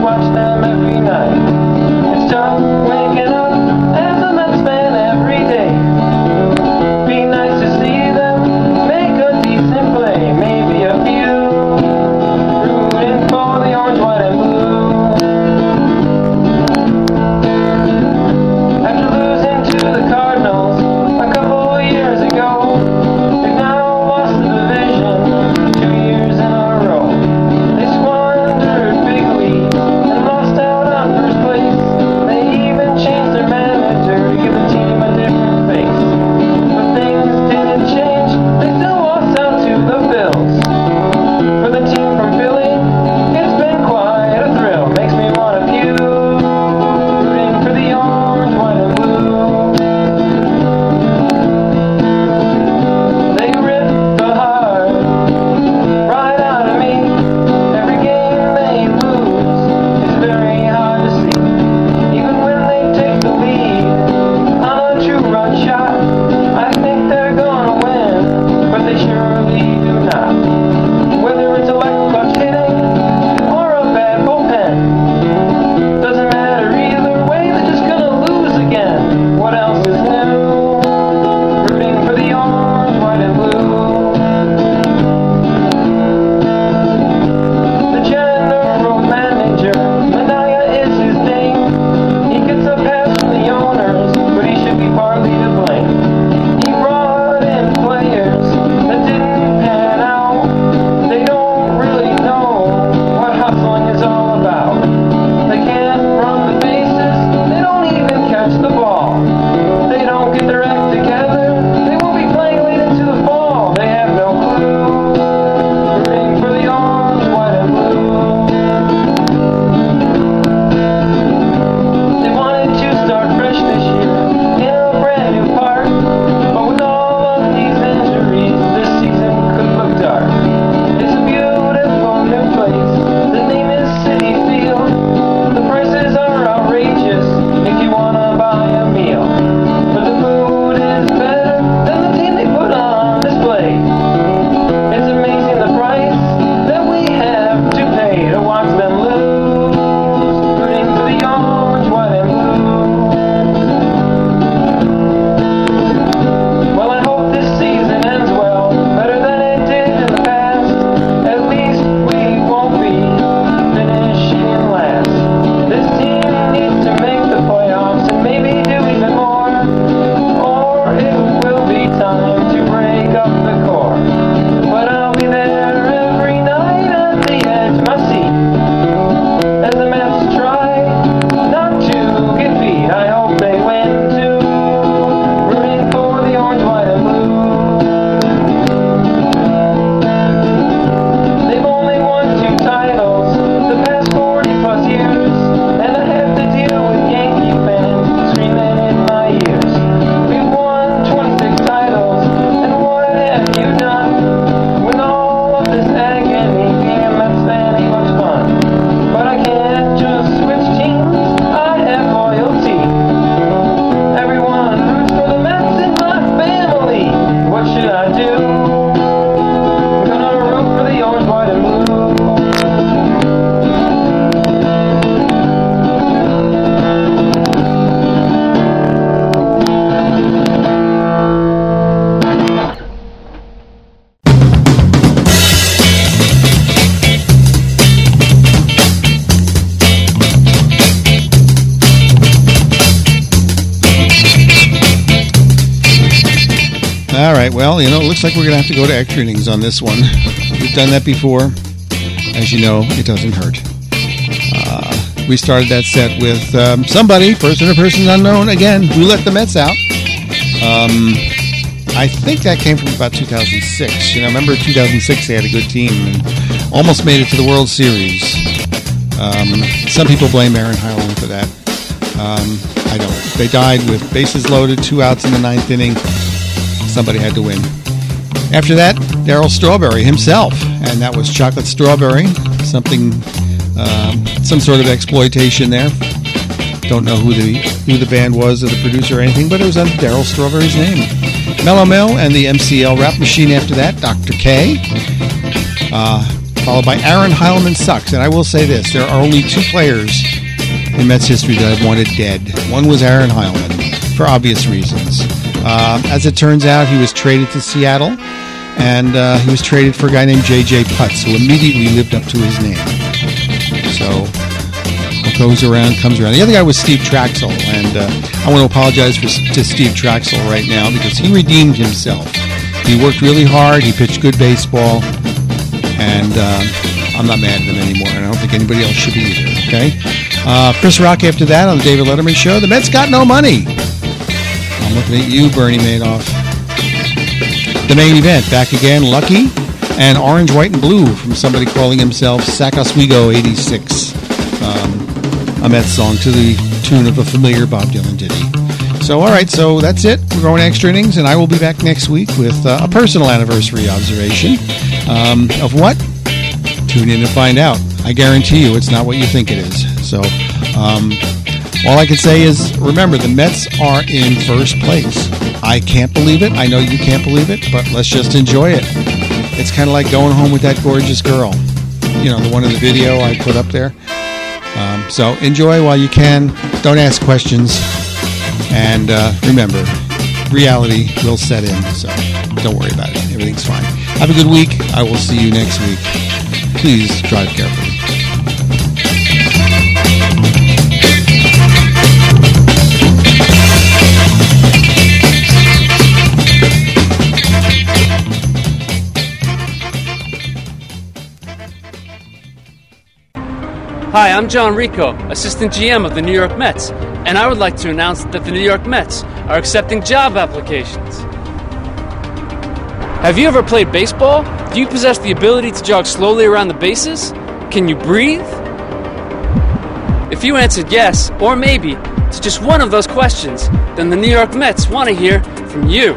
All right, well, you know, it looks like we're going to have to go to extra innings on this one. We've done that before. As you know, it doesn't hurt. Uh, we started that set with um, somebody, person or person unknown, again, who let the Mets out. Um, I think that came from about two thousand six. You know, remember two thousand six, they had a good team and almost made it to the World Series. Um, some people blame Aaron Heilman for that. Um, I don't. They died with bases loaded, two outs in the ninth inning. Somebody had to win. After that, Darryl Strawberry himself, and that was Chocolate Strawberry, something, um, some sort of exploitation there. Don't know who the who the band was or the producer or anything, but it was under Darryl Strawberry's name. Mellow Mel and the M C L Rap Machine after that, Doctor K, uh, followed by Aaron Heilman Sucks. And I will say this, there are only two players in Mets history that I've wanted dead. One was Aaron Heilman, for obvious reasons. Uh, as it turns out, he was traded to Seattle, and uh, he was traded for a guy named J J Putz, who immediately lived up to his name. So, what goes around comes around. The other guy was Steve Traxel, and uh, I want to apologize for, to Steve Traxel right now because he redeemed himself. He worked really hard, he pitched good baseball, and uh, I'm not mad at him anymore, and I don't think anybody else should be either, okay? Uh, Chris Rock after that on the David Letterman Show. The Mets got no money. I'm looking at you, Bernie Madoff. The main event, back again, Lucky, and Orange, White, and Blue from somebody calling himself Sac Oswego eighty-six. Um, a Mets song to the tune of a familiar Bob Dylan ditty. So, all right, so that's it. We're going extra innings, and I will be back next week with uh, a personal anniversary observation. Um, of what? Tune in to find out. I guarantee you it's not what you think it is. So, um, all I can say is, remember, the Mets are in first place. I can't believe it. I know you can't believe it, but let's just enjoy it. It's kind of like going home with that gorgeous girl. You know, the one in the video I put up there. Um, so enjoy while you can. Don't ask questions. And uh, remember, reality will set in. So don't worry about it. Everything's fine. Have a good week. I will see you next week. Please drive carefully. Hi, I'm John Rico, Assistant G M of the New York Mets, and I would like to announce that the New York Mets are accepting job applications. Have you ever played baseball? Do you possess the ability to jog slowly around the bases? Can you breathe? If you answered yes, or maybe, to just one of those questions, then the New York Mets want to hear from you.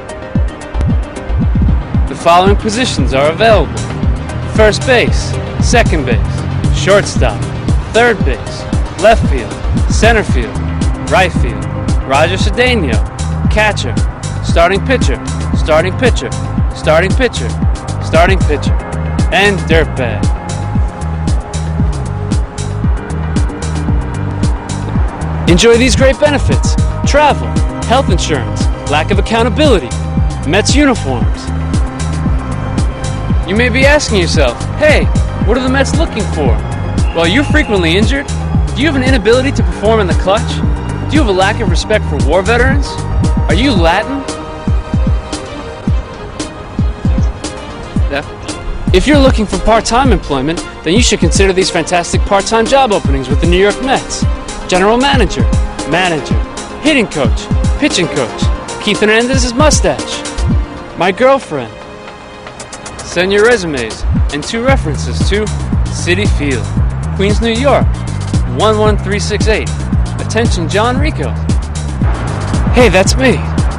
The following positions are available: first base, second base, shortstop, third base, left field, center field, right field, Roger Cedeno, catcher, starting pitcher, starting pitcher, starting pitcher, starting pitcher, and dirtbag. Enjoy these great benefits: travel, health insurance, lack of accountability, Mets uniforms. You may be asking yourself, hey, what are the Mets looking for? Well, you're frequently injured. Do you have an inability to perform in the clutch? Do you have a lack of respect for war veterans? Are you Latin? Yeah. If you're looking for part-time employment, then you should consider these fantastic part-time job openings with the New York Mets. General manager, manager, hitting coach, pitching coach, Keith Hernandez's mustache, my girlfriend. Send your resumes and two references to Citi Field, Queens, New York, one one three six eight. Attention, John Rico. Hey, that's me.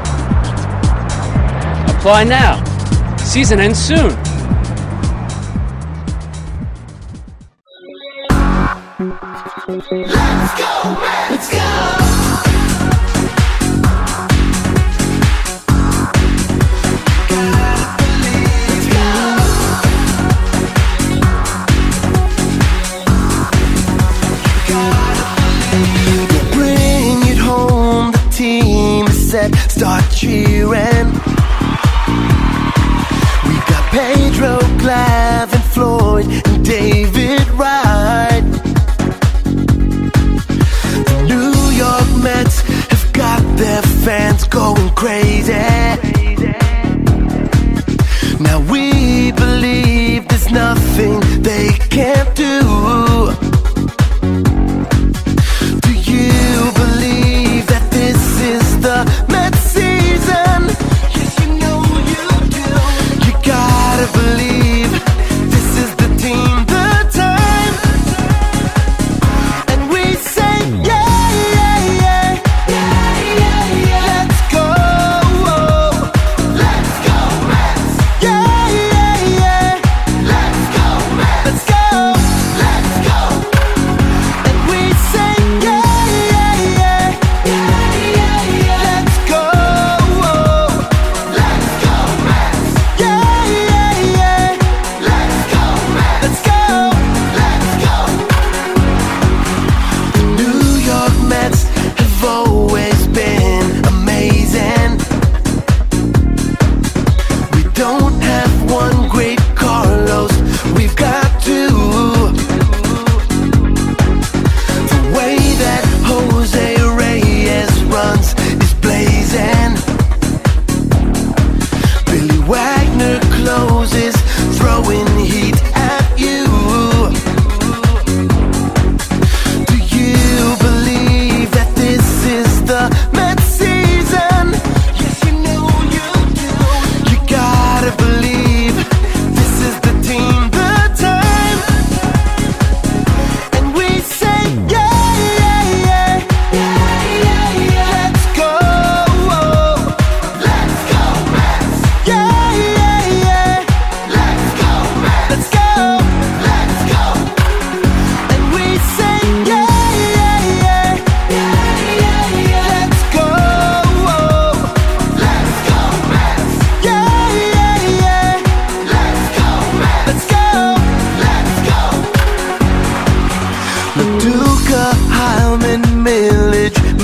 Apply now. Season ends soon. Let's go, let's go. Start cheering. We've got Pedro, Clive, and Floyd, and David Wright. The New York Mets have got their fans going crazy.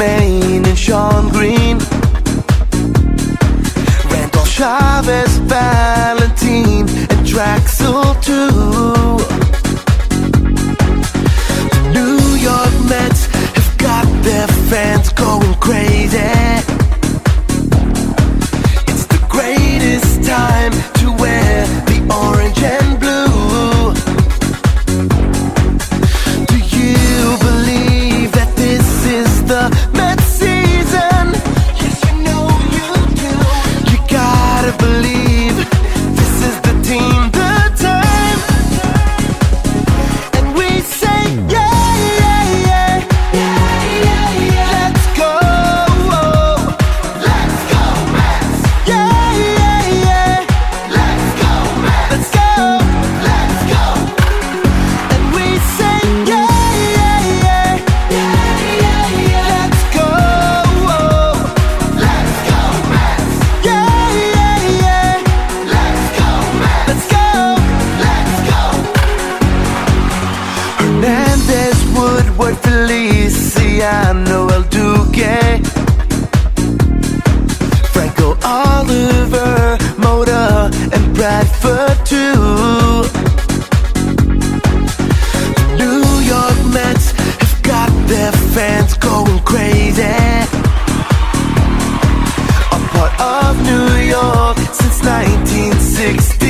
Maine and Sean Green, Randolph Chavez, Valentine, and Draxel too. The New York Mets have got their fans going crazy. It's the greatest time to wear the orange and blue. Do you believe that this is the Mets season? Yes, you know you do. You gotta believe this is the team, the time. And we say yeah, yeah, yeah, yeah, yeah, yeah. Let's go, let's go Mets. Yeah, yeah, yeah. Let's go Mets. Let's go, let's go. And we say yeah, yeah, yeah, yeah, yeah, yeah. Let's go, let's go Mets. Yeah, yeah, yeah. Let's go Mets. Let's go, let's go. Hernandez, Woodward, Feliciano, El Duque, Franco, Oliver, Mota, and Bradford too. The New York Mets have got their fans going crazy. A part of New York since nineteen sixty.